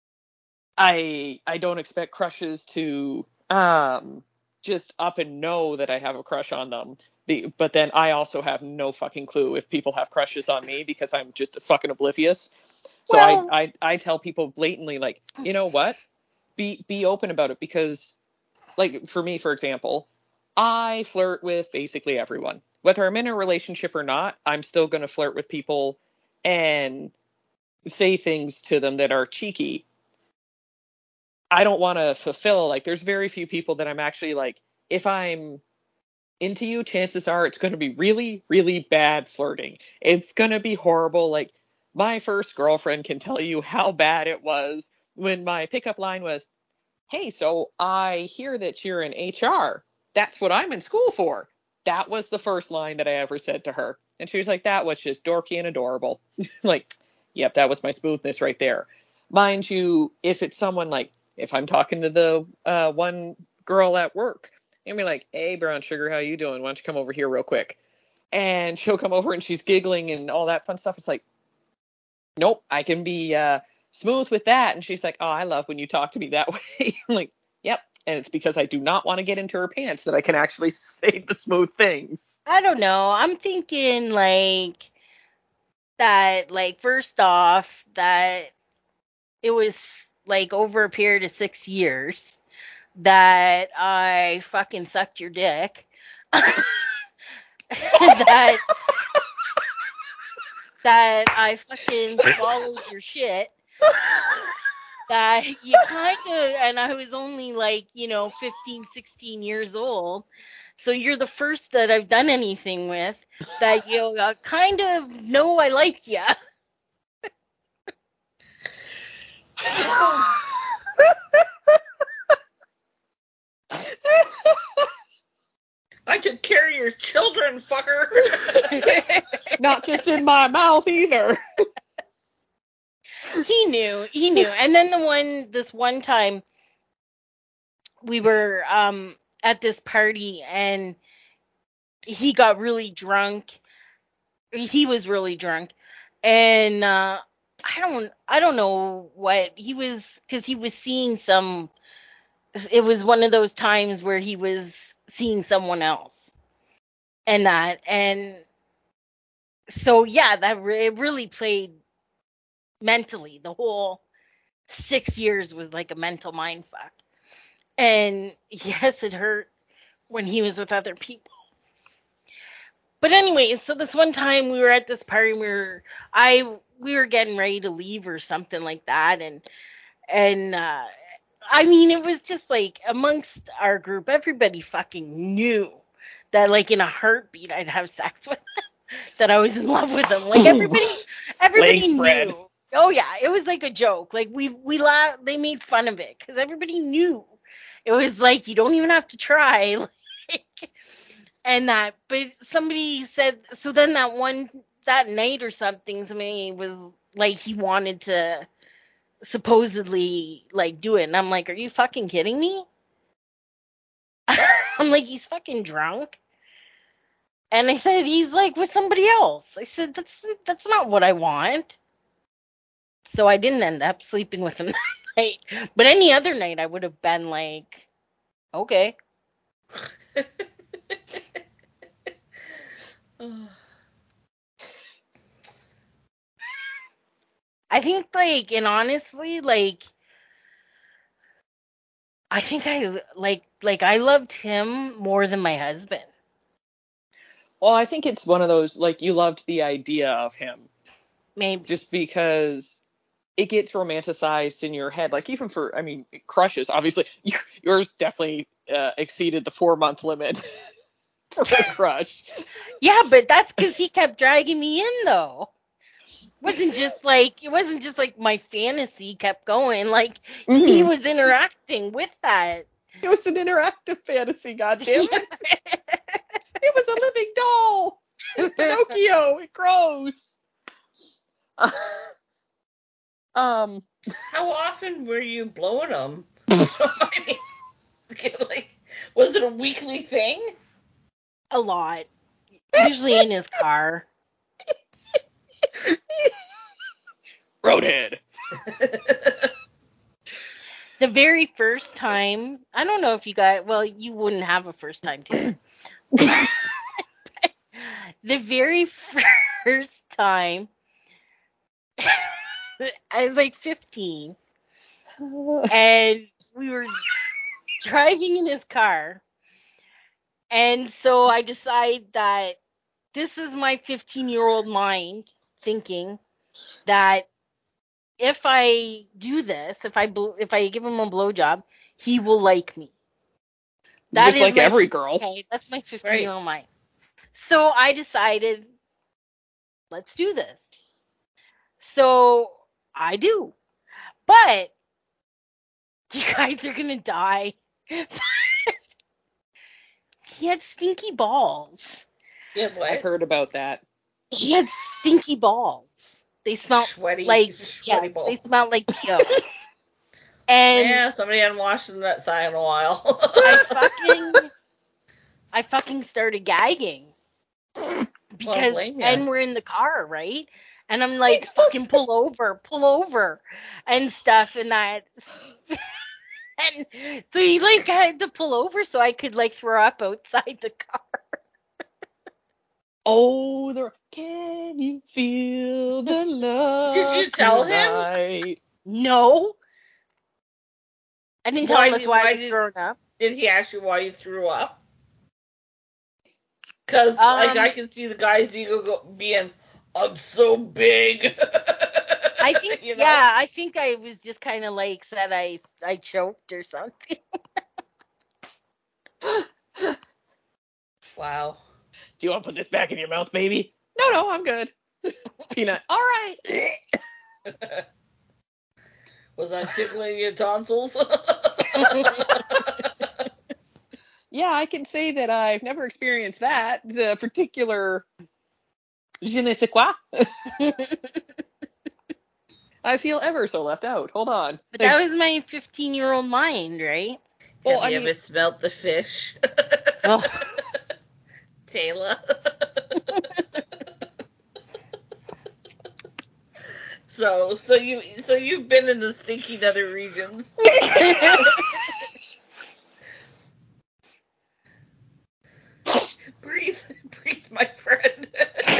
I I don't expect crushes to um just up and know that I have a crush on them. Be, but then I also have no fucking clue if people have crushes on me because I'm just fucking oblivious. So
Well,
I, I I tell people blatantly, like, you know what? Be be open about it, because, like, for me, for example, I flirt with basically everyone. Whether I'm in a relationship or not, I'm still going to flirt with people and say things to them that are cheeky. I don't want to fulfill, like, there's very few people that I'm actually like, if I'm into you, chances are it's going to be really, really bad flirting. It's going to be horrible. Like, my first girlfriend can tell you how bad it was when my pickup line was, hey, so I hear that you're in H R. That's what I'm in school for. That was the first line that I ever said to her. And she was like, that was just dorky and adorable. Like, yep, that was my smoothness right there. Mind you, if it's someone like, if I'm talking to the uh, one girl at work, and be like, hey, brown sugar, how you doing? Why don't you come over here real quick? And she'll come over and she's giggling and all that fun stuff. It's like, nope, I can be uh, smooth with that. And she's like, oh, I love when you talk to me that way. I'm like, yep. And it's because I do not want to get into her pants that I can actually say the smooth things.
I don't know. I'm thinking like that, like, first off, that it was, like, over a period of six years that I fucking sucked your dick. that that I fucking swallowed your shit. That you kind of, and I was only like, you know, fifteen, sixteen years old. So you're the first that I've done anything with that you uh, kind of know I like you.
I could carry your children, fucker.
Not just in my mouth either.
He knew, he knew. And then the one, this one time, we were um at this party and he got really drunk. He was really drunk, and uh, I don't, I don't know what he was, because he was seeing some. It was one of those times where he was seeing someone else, and that, and so yeah, that re- it really played mentally. The whole six years was like a mental mind fuck, and yes, it hurt when he was with other people. But anyways, so this one time we were at this party, we were I we were getting ready to leave or something like that, and and uh, I mean, it was just like amongst our group, everybody fucking knew that, like, in a heartbeat I'd have sex with him, that I was in love with him. Like, everybody everybody
Legs spread.
knew. Oh yeah, it was like a joke. Like, we we laughed, they made fun of it because everybody knew. It was like, you don't even have to try. Like, and that, but somebody said, so then that one, that night or something, somebody was like, he wanted to supposedly, like, do it. And I'm like, are you fucking kidding me? I'm like, he's fucking drunk. And I said, he's like with somebody else. I said, that's, that's not what I want. So I didn't end up sleeping with him that night. But any other night, I would have been like, okay. I think, like, and honestly, like, I think I, like, like, I loved him more than my husband.
Well, I think it's one of those, like, you loved the idea of him.
Maybe.
Just because it gets romanticized in your head. Like, even for, I mean, crushes, obviously. Yours definitely uh, exceeded the four-month limit for a crush.
Yeah, but that's because he kept dragging me in, though. It wasn't just like, it wasn't just like my fantasy kept going. Like, mm-hmm. He was interacting with that.
It was an interactive fantasy, goddammit. It was a living doll. It was Pinocchio. It grows. Uh, um.
How often were you blowing him? I mean, like, was it a weekly thing?
A lot. Usually in his car.
Roadhead.
The very first time, I don't know if you got, well, you wouldn't have a first time too. The very first time, I was like fifteen, and we were driving in his car, and so I decide that this is my fifteen-year-old mind thinking that if I do this, if I bl- if I give him a blowjob, he will like me.
That Just is like my, every girl.
Okay, that's my fifteen-year-old right. mind. So I decided, let's do this. So I do. But you guys are going to die. He had stinky balls.
Yeah, what?
I've heard about that.
He had stinky balls. They smelled
sweaty,
like,
sweaty
yes,
balls.
they smelled like P O. And
yeah, somebody hadn't washed that side in a while.
I fucking, I fucking started gagging. Because, well, and we're in the car, right? And I'm like, fucking pull over, pull over, and stuff, and that. And so he, like, had to pull over so I could, like, throw up outside the car.
Oh, the can you feel the love
Did you tell him?
tonight?
No. I didn't tell
Why
him that's
did-
why
why
I was
did-
throwing up.
Did he ask you why you threw up? Because,
Um,
like, I can see the guy's ego go, being, I'm so big.
I think,
You know?
yeah, I think I was just kind of like said I I choked or something.
Wow.
Do you want to put this back in your mouth, baby? No, no, I'm good. Peanut. All right.
Was I tickling your tonsils?
Yeah, I can say that I've never experienced that the particular je ne sais quoi. I feel ever so left out. Hold on.
But that was my fifteen-year-old mind, right?
Well,
Have
I
you
mean-
ever smelt the fish?
Oh.
Taylor. so, so you, so you've been in the stinky nether regions. Breathe, breathe, my friend.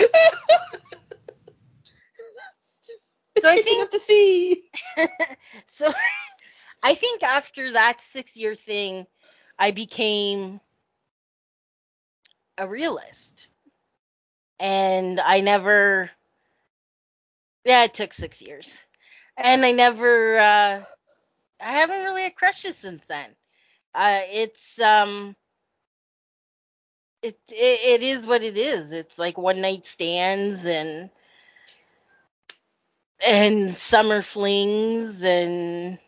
So I think
of the sea.
so I think after that six-year thing, I became a realist. And I never, yeah, it took six years. And I never, uh, I haven't really had crushes since then. Uh, it's, um, it, it, it is what it is. It's like one night stands and, and summer flings and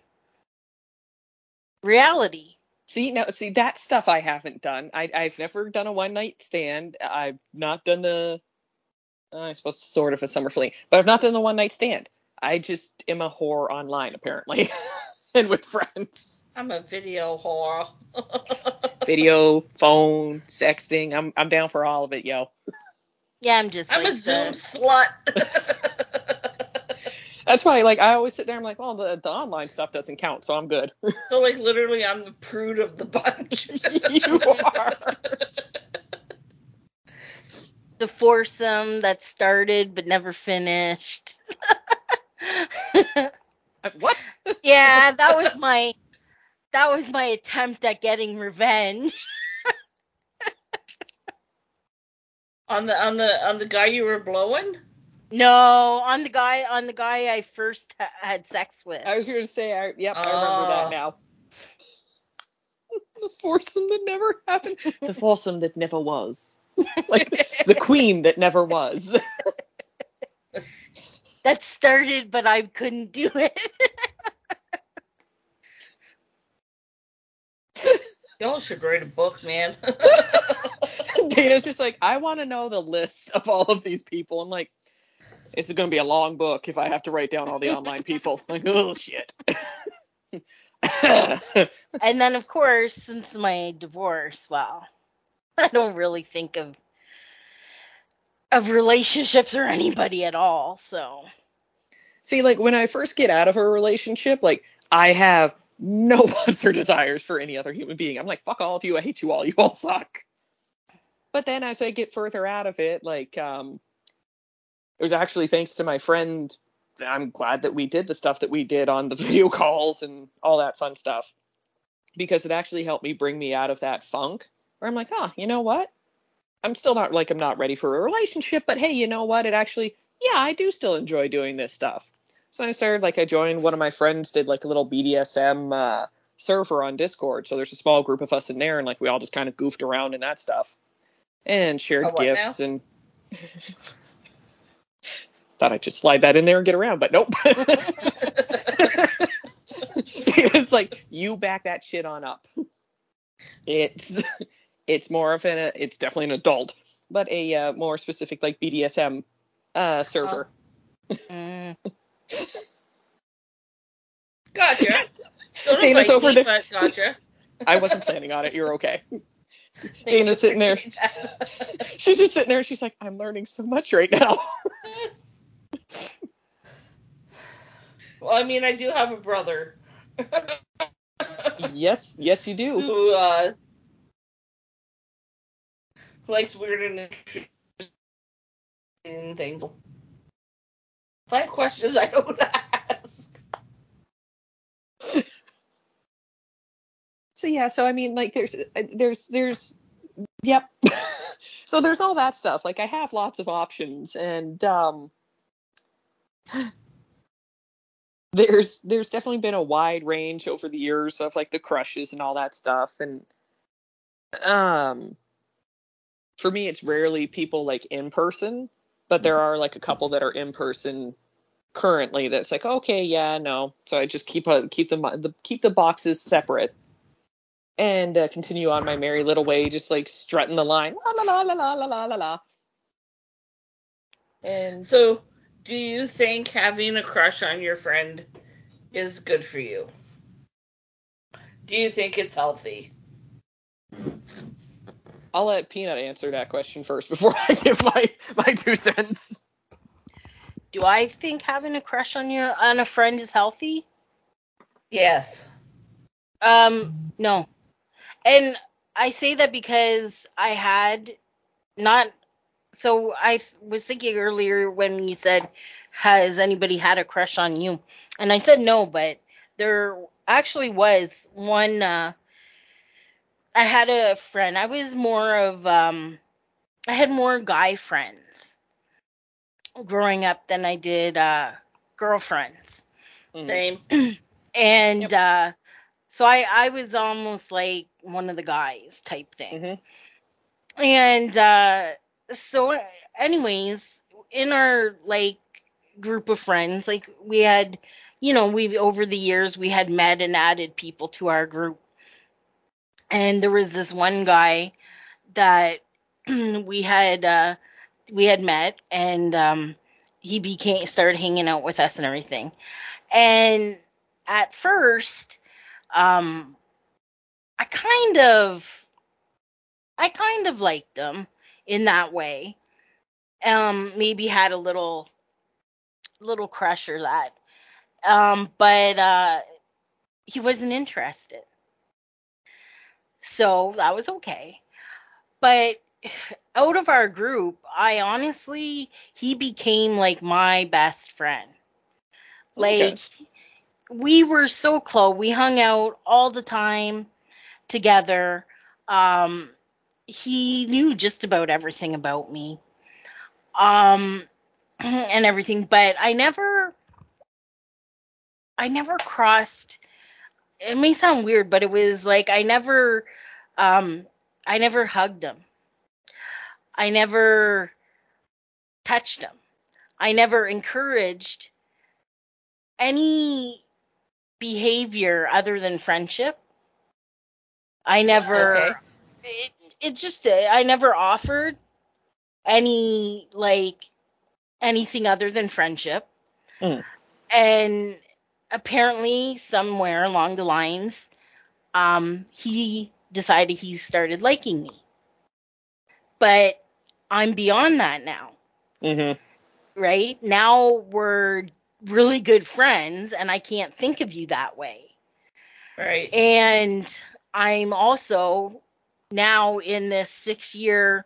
reality.
See, no, see that stuff I haven't done. I, I've never done a one night stand. I've not done the, uh, I suppose sort of a summer fling, but I've not done the one night stand. I just am a whore online apparently, and with friends.
I'm a video whore.
Video, phone, sexting. I'm I'm down for all of it, yo.
Yeah, I'm just
I'm
like
a Zoom
the,
slut.
That's why, like, I always sit there. I'm like, well, the, the online stuff doesn't count, so I'm good.
So, like, literally, I'm the prude of the bunch.
You are.
the foursome that started but never finished.
What?
Yeah, that was my that was my attempt at getting revenge.
on the on the on the guy you were blowing.
No, on the guy on the guy I first ha- had sex with.
I was going to say, I, yep, I remember
Oh.
that now. The foursome that never happened. The foursome that never was. Like, the queen that never was.
That started, but I couldn't do it.
Y'all should write a book, man.
Dana's just like, I want to know the list of all of these people. I'm like, this is going to be a long book if I have to write down all the online people. I'm like, oh, shit.
And then, of course, since my divorce, well, I don't really think of of relationships or anybody at all. So
See, like, when I first get out of a relationship, like, I have no wants or desires for any other human being. I'm like, fuck all of you. I hate you all. You all suck. But then as I get further out of it, like, um, it was actually thanks to my friend. I'm glad that we did the stuff that we did on the video calls and all that fun stuff, because it actually helped me bring me out of that funk where I'm like, oh, you know what? I'm still not like I'm not ready for a relationship, but hey, you know what? It actually, yeah, I do still enjoy doing this stuff. So I started, like, I joined one of my friends, did like a little B D S M uh, server on Discord. So there's a small group of us in there, and like we all just kind of goofed around in that stuff and shared
A what
gifts
now?
and. Thought I'd just slide that in there and get around, but nope. It's like, you back that shit on up. It's it's more of an it's definitely an adult, but a uh, more specific like B D S M uh, server.
mm.
Gotcha. Don't
Dana's
invite
over
me,
there.
but gotcha.
I wasn't planning on it. You're okay.
Thank
Dana's
you.
sitting there.
Appreciate that.
She's just sitting there and she's like, I'm learning so much right now.
Well, I mean, I do have a brother.
Yes, yes, you do.
Who uh likes weird and interesting things. Five questions I don't ask.
So yeah, so I mean, like, there's, there's, there's, yep. So there's all that stuff. Like, I have lots of options, and um, there's, there's definitely been a wide range over the years of like the crushes and all that stuff, and um, for me, it's rarely people like in person, but there are like a couple that are in person currently that's like, okay, yeah, no. So I just keep a, keep the, the keep the boxes separate. And uh, continue on my merry little way, just like strutting the line, la la la la la la la la. And
so, do you think having a crush on your friend is good for you? Do you think it's healthy?
I'll let Peanut answer that question first before I give my my two cents.
Do I think having a crush on you on a friend is healthy?
Yes.
Um, no. And I say that because I had not. So I th- was thinking earlier when you said, "Has anybody had a crush on you?" And I said no, but there actually was one. Uh, I had a friend. I was more of um, I had more guy friends growing up than I did uh, girlfriends.
Same.
And
Yep.
uh, so I I was almost like one of the guys type thing.
Mm-hmm.
And uh, so, anyways, in our like group of friends, like we had, you know, we over the years we had met and added people to our group, and there was this one guy that we had uh, we had met, and um, he became started hanging out with us and everything. And at first, um, I kind of I kind of liked him in that way. Um, maybe had a little little crush or that. Um, but uh, he wasn't interested, so that was okay. But out of our group, I honestly he became like my best friend.
Okay.
Like we were so close. We hung out all the time together. Um, he knew just about everything about me. Um, and everything, but I never I never crossed. It may sound weird, but it was like I never um I never hugged him. I never touched him. I never encouraged any behavior other than friendship. I
Okay.
never it, it just I never offered any like anything other than friendship.
Mm.
And apparently somewhere along the lines um he decided he started liking me. But I'm beyond that now,
Mm-hmm.
right? Now we're really good friends and I can't think of you that way.
Right.
And I'm also now in this six year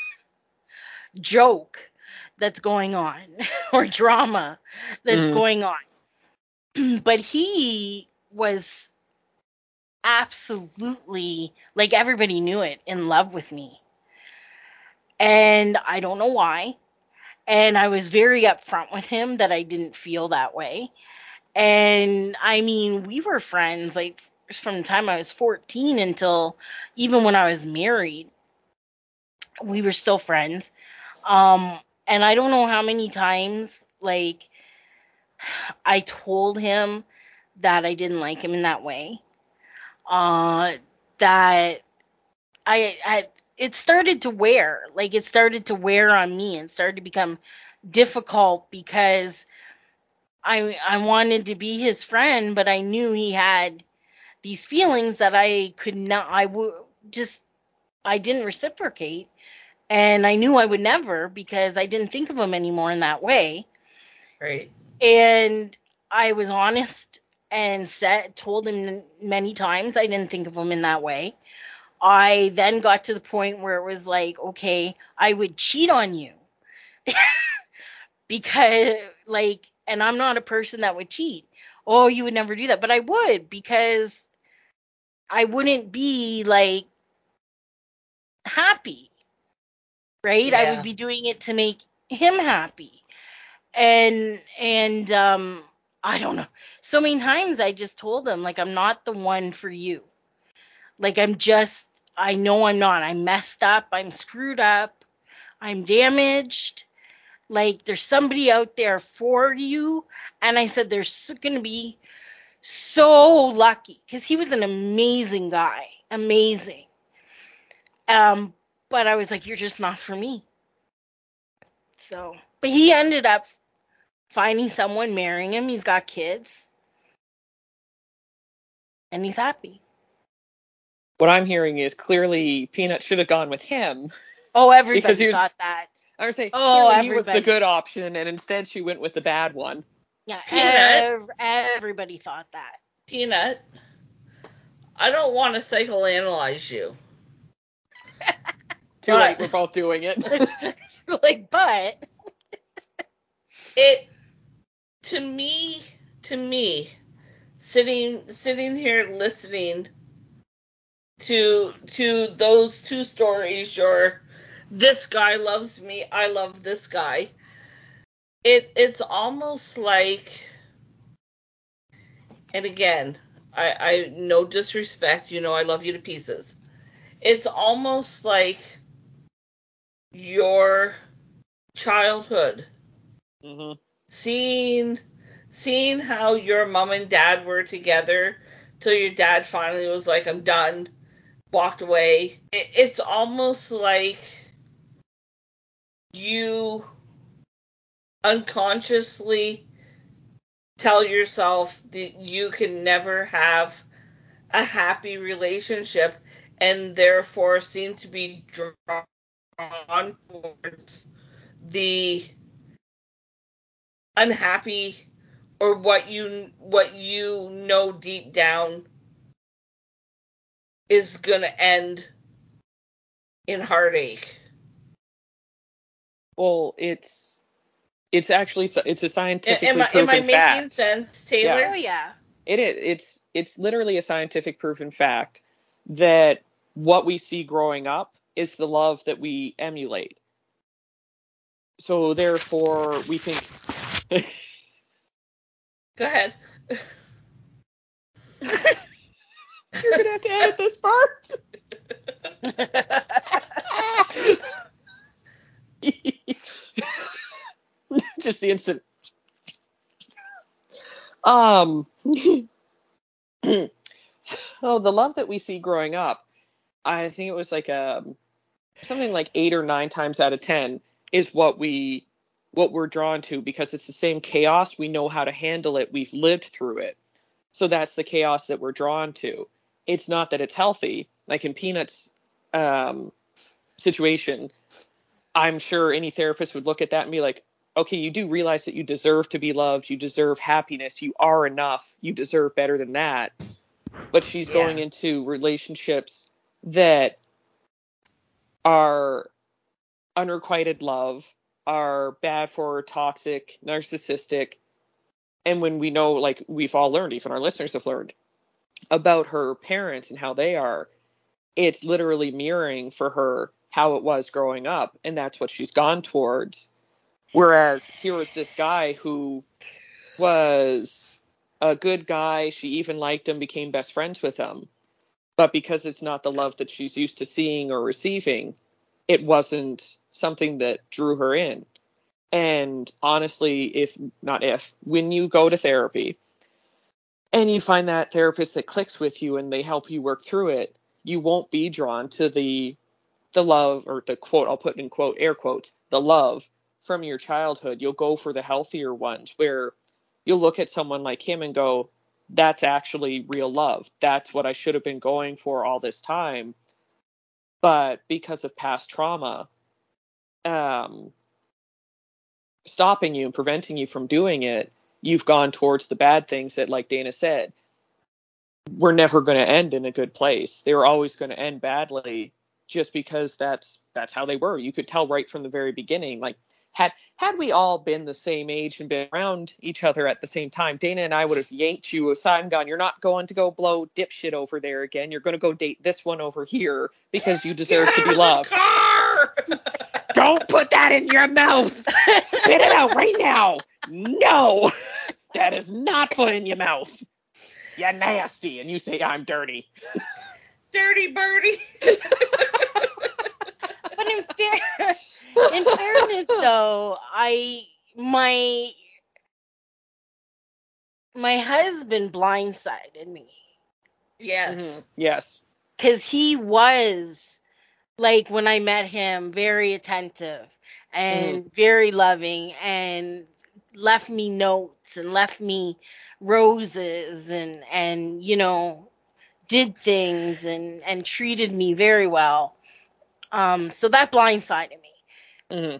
joke that's going on or drama that's
Mm-hmm.
going on. But he was absolutely, like everybody knew it, in love with me. And I don't know why. And I was very upfront with him that I didn't feel that way. And I mean, we were friends like from the time I was fourteen until even when I was married, we were still friends. Um, and I don't know how many times like I told him that I didn't like him in that way. Uh, that I, I it started to wear, like it started to wear on me and started to become difficult because I I wanted to be his friend, but I knew he had these feelings that I could not I would just I didn't reciprocate, and I knew I would never because I didn't think of him anymore in that way.
Right.
And I was honest and said told him many times I didn't think of him in that way. I then got to the point where it was like, okay, I would cheat on you. because, like, and I'm not a person that would cheat. Oh, you would never do that. But I would, because I wouldn't be, like, happy, right? I would
Yeah.
be doing it to make him happy. And, and, um, I don't know. So many times I just told him, like, I'm not the one for you. Like, I'm just, I know I'm not. I'm messed up. I'm screwed up. I'm damaged. Like, there's somebody out there for you. And I said, there's going to be so lucky, because he was an amazing guy. Amazing. Um, but I was like, you're just not for me. So, but he ended up finding someone, marrying him. He's got kids. And he's happy.
What I'm hearing is clearly Peanut should have gone with him.
Oh, everybody
Because he was,
thought that.
I would say
Oh,
clearly he was the
everybody.
good option, and instead she went with the bad one.
Yeah,
Peanut.
ev- everybody thought that.
Peanut, I don't want to psychoanalyze you.
Too late, we're both doing it.
Like, but
it to me, to me, sitting sitting here listening to to those two stories, your this guy loves me, I love this guy. It it's almost like, and again, I I no disrespect, you know I love you to pieces. It's almost like your childhood,
Mm-hmm.
seeing seeing how your mom and dad were together till your dad finally was like, I'm done, walked away. It, it's almost like you unconsciously tell yourself that you can never have a happy relationship, and therefore seem to be drawn towards the unhappy, or what you what you know deep down is gonna end in heartache.
Well, it's it's actually it's a scientifically
Am I am I
proven
making
fact.
sense, Taylor?
Yeah.
oh yeah.
It is. It's it's literally a scientific proven fact that what we see growing up is the love that we emulate. So therefore, we think.
Go ahead.
You're gonna have to edit this part. Just the instant. Um. So the love that we see growing up, I think it was like a something like eight or nine times out of ten is what we what we're drawn to, because it's the same chaos. We know how to handle it. We've lived through it. So that's the chaos that we're drawn to. It's not that it's healthy. Like in Peanut's um, situation, I'm sure any therapist would look at that and be like, okay, you do realize that you deserve to be loved. You deserve happiness. You are enough. You deserve better than that. But she's
Yeah.
going into relationships that are unrequited love, are bad for her, toxic, narcissistic. And when we know, like we've all learned, even our listeners have learned about her parents and how they are, it's literally mirroring for her how it was growing up. And that's what she's gone towards. Whereas here was this guy who was a good guy. She even liked him, became best friends with him. But because it's not the love that she's used to seeing or receiving, it wasn't something that drew her in. And honestly, if not if, when you go to therapy and you find that therapist that clicks with you and they help you work through it, you won't be drawn to the the love, or the quote, I'll put in quote, air quotes, the love from your childhood. You'll go for the healthier ones, where you'll look at someone like him and go, that's actually real love. That's what I should have been going for all this time. But because of past trauma, um, stopping you and preventing you from doing it, you've gone towards the bad things that, like Dana said, were never going to end in a good place. They were always going to end badly, just because that's that's how they were. You could tell right from the very beginning. Like had had we all been the same age and been around each other at the same time, Dana and I would have yanked you aside and gone, you're not going to go blow dipshit over there again. You're going to go date this one over here because you deserve to be loved.
Car!
Don't put that in your mouth. Spit it out right now. No, that is not put in your mouth. You're nasty. And you say, I'm dirty.
Dirty birdie.
But in fair, in fairness, though, I my my husband blindsided me
Yes.
Mm-hmm. Yes.
because he was, like, when I met him, very attentive and very loving, and left me notes and left me roses and and you know did things and and treated me very well. Um, so that blindsided me.
Mm-hmm.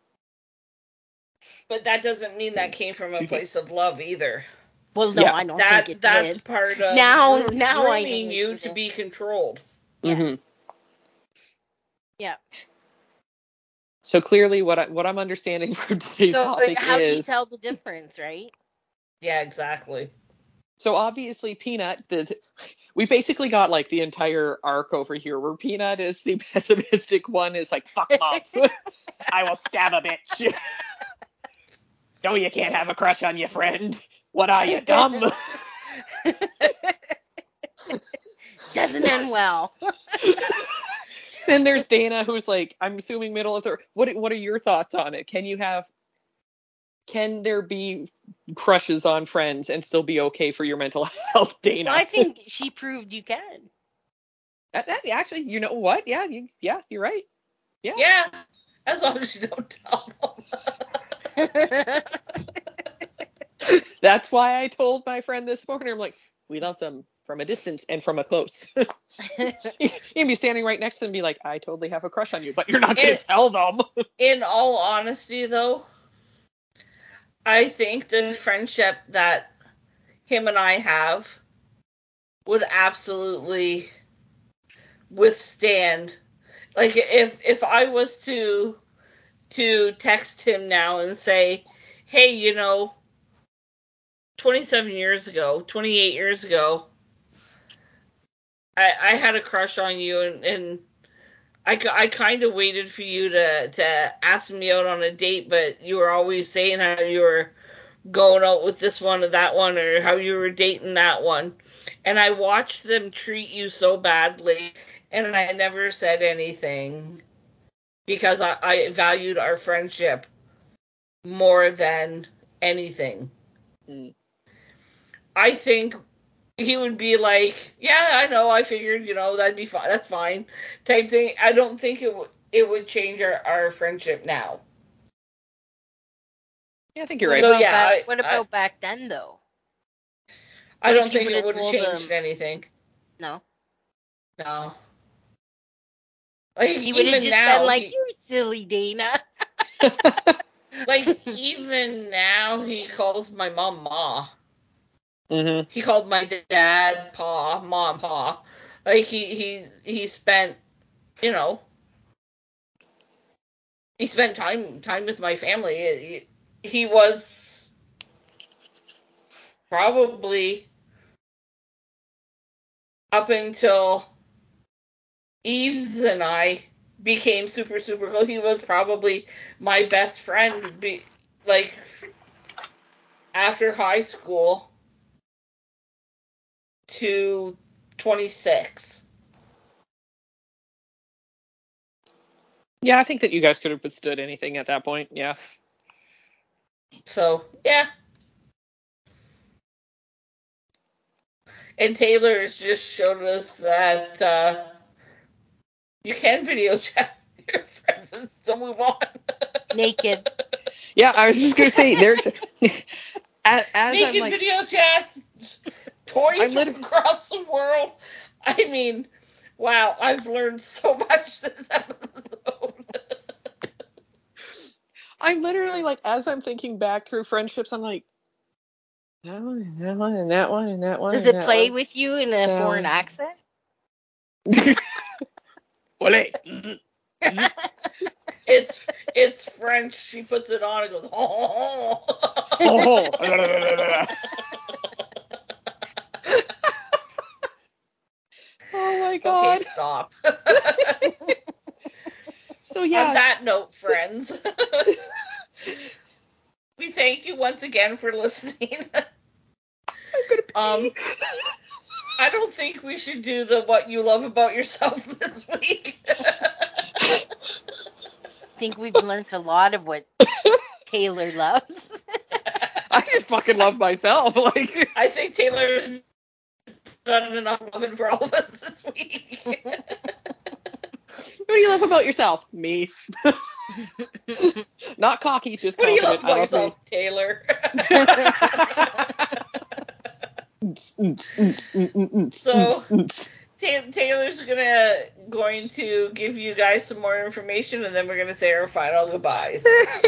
But that doesn't mean that came from a place of love either.
Well, no,
Yeah.
I don't
That
think it
that's
did.
part of
Now-
gro-
now I know
grooming
it
you
didn't.
to be controlled.
Yes.
Mhm.
Yeah.
So clearly what, I, what I'm understanding from today's
So uh,
topic
how do you
is...
tell the difference, right?
Yeah, exactly.
So obviously Peanut, the, we basically got like the entire arc over here where Peanut is the pessimistic one, is like, fuck love. I will stab a bitch. No, you can't have a crush on your friend. What are you, dumb?
Doesn't end well.
Then there's Dana, who's like, I'm assuming middle of the... What, what are your thoughts on it? Can you have... Can there be crushes on friends and still be okay for your mental health, Dana?
Well, I think she proved you can.
That, that, actually, you know what? Yeah, you, yeah, you're right. Yeah.
Yeah, as long as you don't tell them.
That's why I told my friend this morning, I'm like, we love them from a distance and from a close. You can be standing right next to them and be like, I totally have a crush on you, but you're not going
It-
to tell them.
In all honesty, though, I think the friendship that him and I have would absolutely withstand. Like, if if I was to to text him now and say, hey, you know, twenty-seven years ago, twenty-eight years ago, I, I had a crush on you, and, and I, I kind of waited for you to, to ask me out on a date, but you were always saying how you were going out with this one or that one, or how you were dating that one. And I watched them treat you so badly, and I never said anything because I, I valued our friendship more than anything.
Mm.
I think he would be like, yeah, I know, I figured, you know, that'd be fine, that's fine, type thing. I don't think it would it would change our, our friendship now.
Yeah, I think you're
What
right.
So
about
yeah,
back,
I-
what about back then, though?
I
What if
don't
you
think it
would've
would have
told
changed
them-
anything.
No.
No. Like,
He would have
even
just
now,
been like,
he-
you silly Dana.
like even now, he calls my mom Ma.
Mm-hmm.
He called my dad Pa, Mom Pa. Like he he he spent, you know, he spent time time with my family. He, he was probably up until Eves and I became super super close. He was probably my best friend. Be, like after high school to twenty-six.
Yeah, I think that you guys could have withstood anything at that point. Yeah.
So, yeah. And Taylor has just showed us that uh, you can video chat with your friends and still move on.
Naked.
Yeah, I was just gonna say there's as, as
Naked
I'm like,
video chats, toys
I'm
from
lit-
across the world. I mean, wow, I've learned so much this episode.
I'm literally like, as I'm thinking back through friendships, I'm like, that one and that one and that one and that one.
Does
and
it
that
play
one.
with you in a
That
foreign
one.
accent?
Ole.
It's It's French. She puts it on and goes, oh.
Oh. Oh my God.
Okay, stop.
So yeah.
On that note, friends, we thank you once again for listening.
I'm gonna pee.
Um, I don't think we should do the what you love about yourself this week.
I think we've learned a lot of what Taylor loves.
I just fucking love myself. Like,
I think Taylor's done enough loving for all of us this week.
what do you love about yourself? Me. Not cocky, just
What do you love
confident.
about
I love
yourself, Taylor? So Ta- Taylor's gonna going to give you guys some more information, and then we're gonna say our final goodbyes.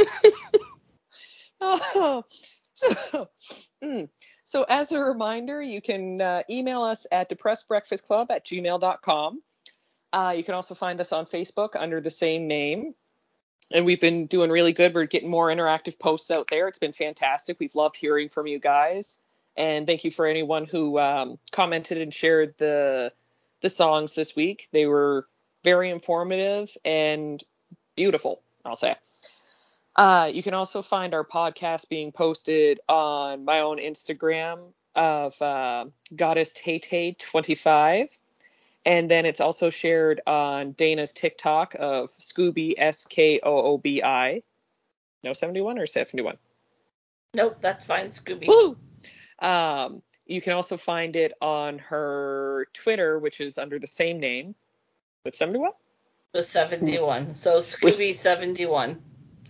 Oh, so, mm. so as a reminder, you can uh, email us at depressedbreakfastclub at gmail dot com. Uh, you can also find us on Facebook under the same name. And we've been doing really good. We're getting more interactive posts out there. It's been fantastic. We've loved hearing from you guys. And thank you for anyone who um, commented and shared the the songs this week. They were very informative and beautiful, I'll say. Uh, you can also find our podcast being posted on my own Instagram of uh, Goddess Tay Tay twenty-five. And then it's also shared on Dana's TikTok of Scooby, S K O O B I. No, seventy-one or seventy-one?
Nope, that's fine, Scooby.
Woo! Um, you can also find it on her Twitter, which is under the same name. With seventy-one?
With seventy-one. So Scooby seventy-one.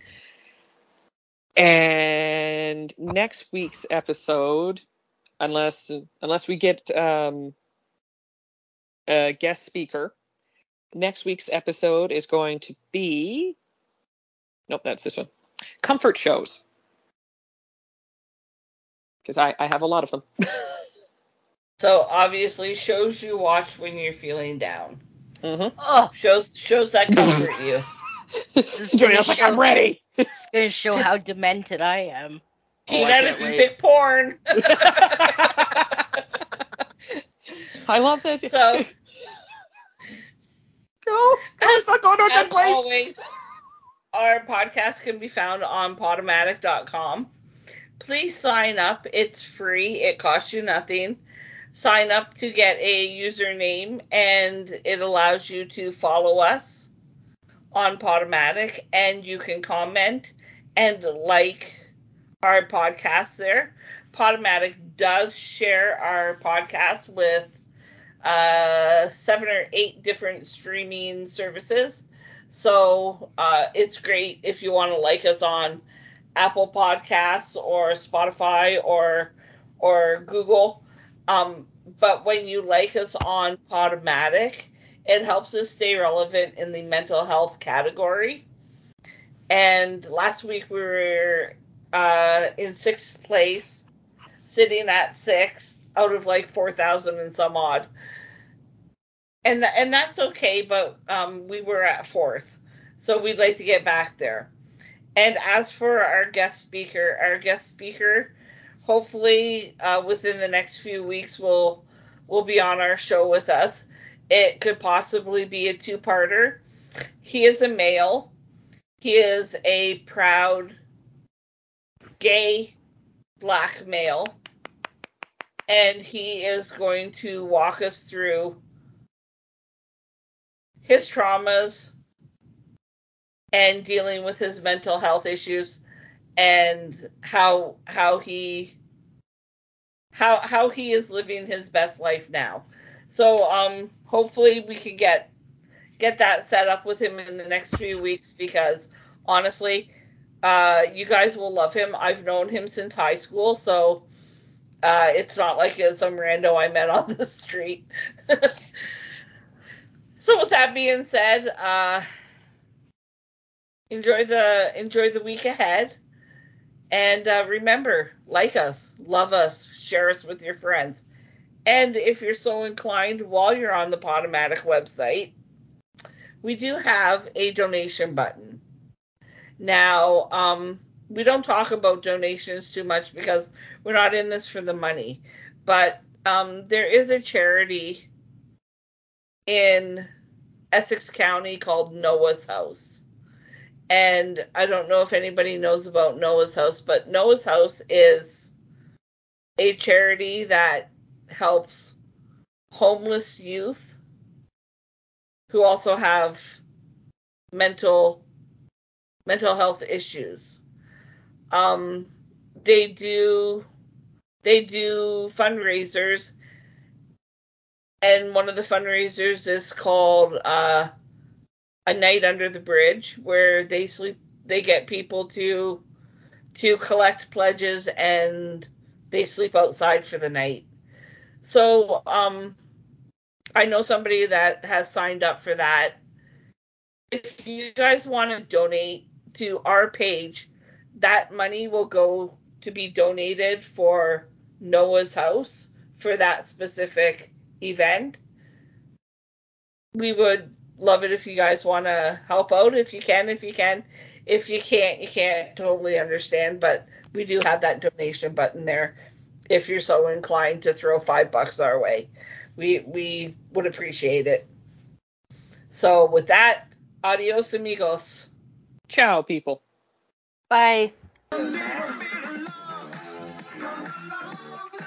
And next week's episode, unless unless we get um, a guest speaker, next week's episode is going to be... Nope, that's this one. Comfort shows. Because I, I have a lot of them.
So obviously shows you watch when you're feeling down.
Mm-hmm.
Oh, shows shows that comfort you.
Julia's like, I'm ready.
It's going to show how demented I am.
Oh, I
Peanut,
can't
if you
wait.
pick porn.
I love this.
So,
go, go,
as,
stop going to a good
as
place.
always, our podcast can be found on podomatic dot com. Please sign up. It's free. It costs you nothing. Sign up to get a username, and it allows you to follow us on Podomatic, and you can comment and like our podcast there. Podomatic does share our podcast with uh, seven or eight different streaming services. So uh, it's great if you want to like us on Apple Podcasts or Spotify or or Google. Um, but when you like us on Podomatic, it helps us stay relevant in the mental health category. And last week we were uh, in sixth place, sitting at sixth out of like four thousand and some odd. And and that's okay, but um, we were at fourth. So we'd like to get back there. And as for our guest speaker, our guest speaker, hopefully uh, within the next few weeks will will be on our show with us. It could possibly be a two-parter. He is a male. He is a proud gay black male. And he is going to walk us through his traumas and dealing with his mental health issues and how how he how how he is living his best life now. So um hopefully we can get get that set up with him in the next few weeks, because honestly, uh you guys will love him. I've known him since high school, so uh it's not like it's some rando I met on the street. So with that being said, uh enjoy the enjoy the week ahead. And uh, remember, like us, love us, share us with your friends. And if you're so inclined, while you're on the Podomatic website, we do have a donation button. Now, um, we don't talk about donations too much because we're not in this for the money. But um, there is a charity in Essex County called Noah's House. And I don't know if anybody knows about Noah's House, but Noah's House is a charity that helps homeless youth who also have mental mental health issues. Um, they do they do fundraisers, and one of the fundraisers is called uh, A Night Under the Bridge, where they sleep they get people to to collect pledges and they sleep outside for the night. So um, I know somebody that has signed up for that. If you guys want to donate to our page, that money will go to be donated for Noah's House for that specific event. We would love it if you guys want to help out. If you can, if you can. If you can't, you can't. Totally understand. But we do have that donation button there if you're so inclined to throw five bucks our way. We we would appreciate it. So with that, adios amigos.
Ciao, people.
Bye.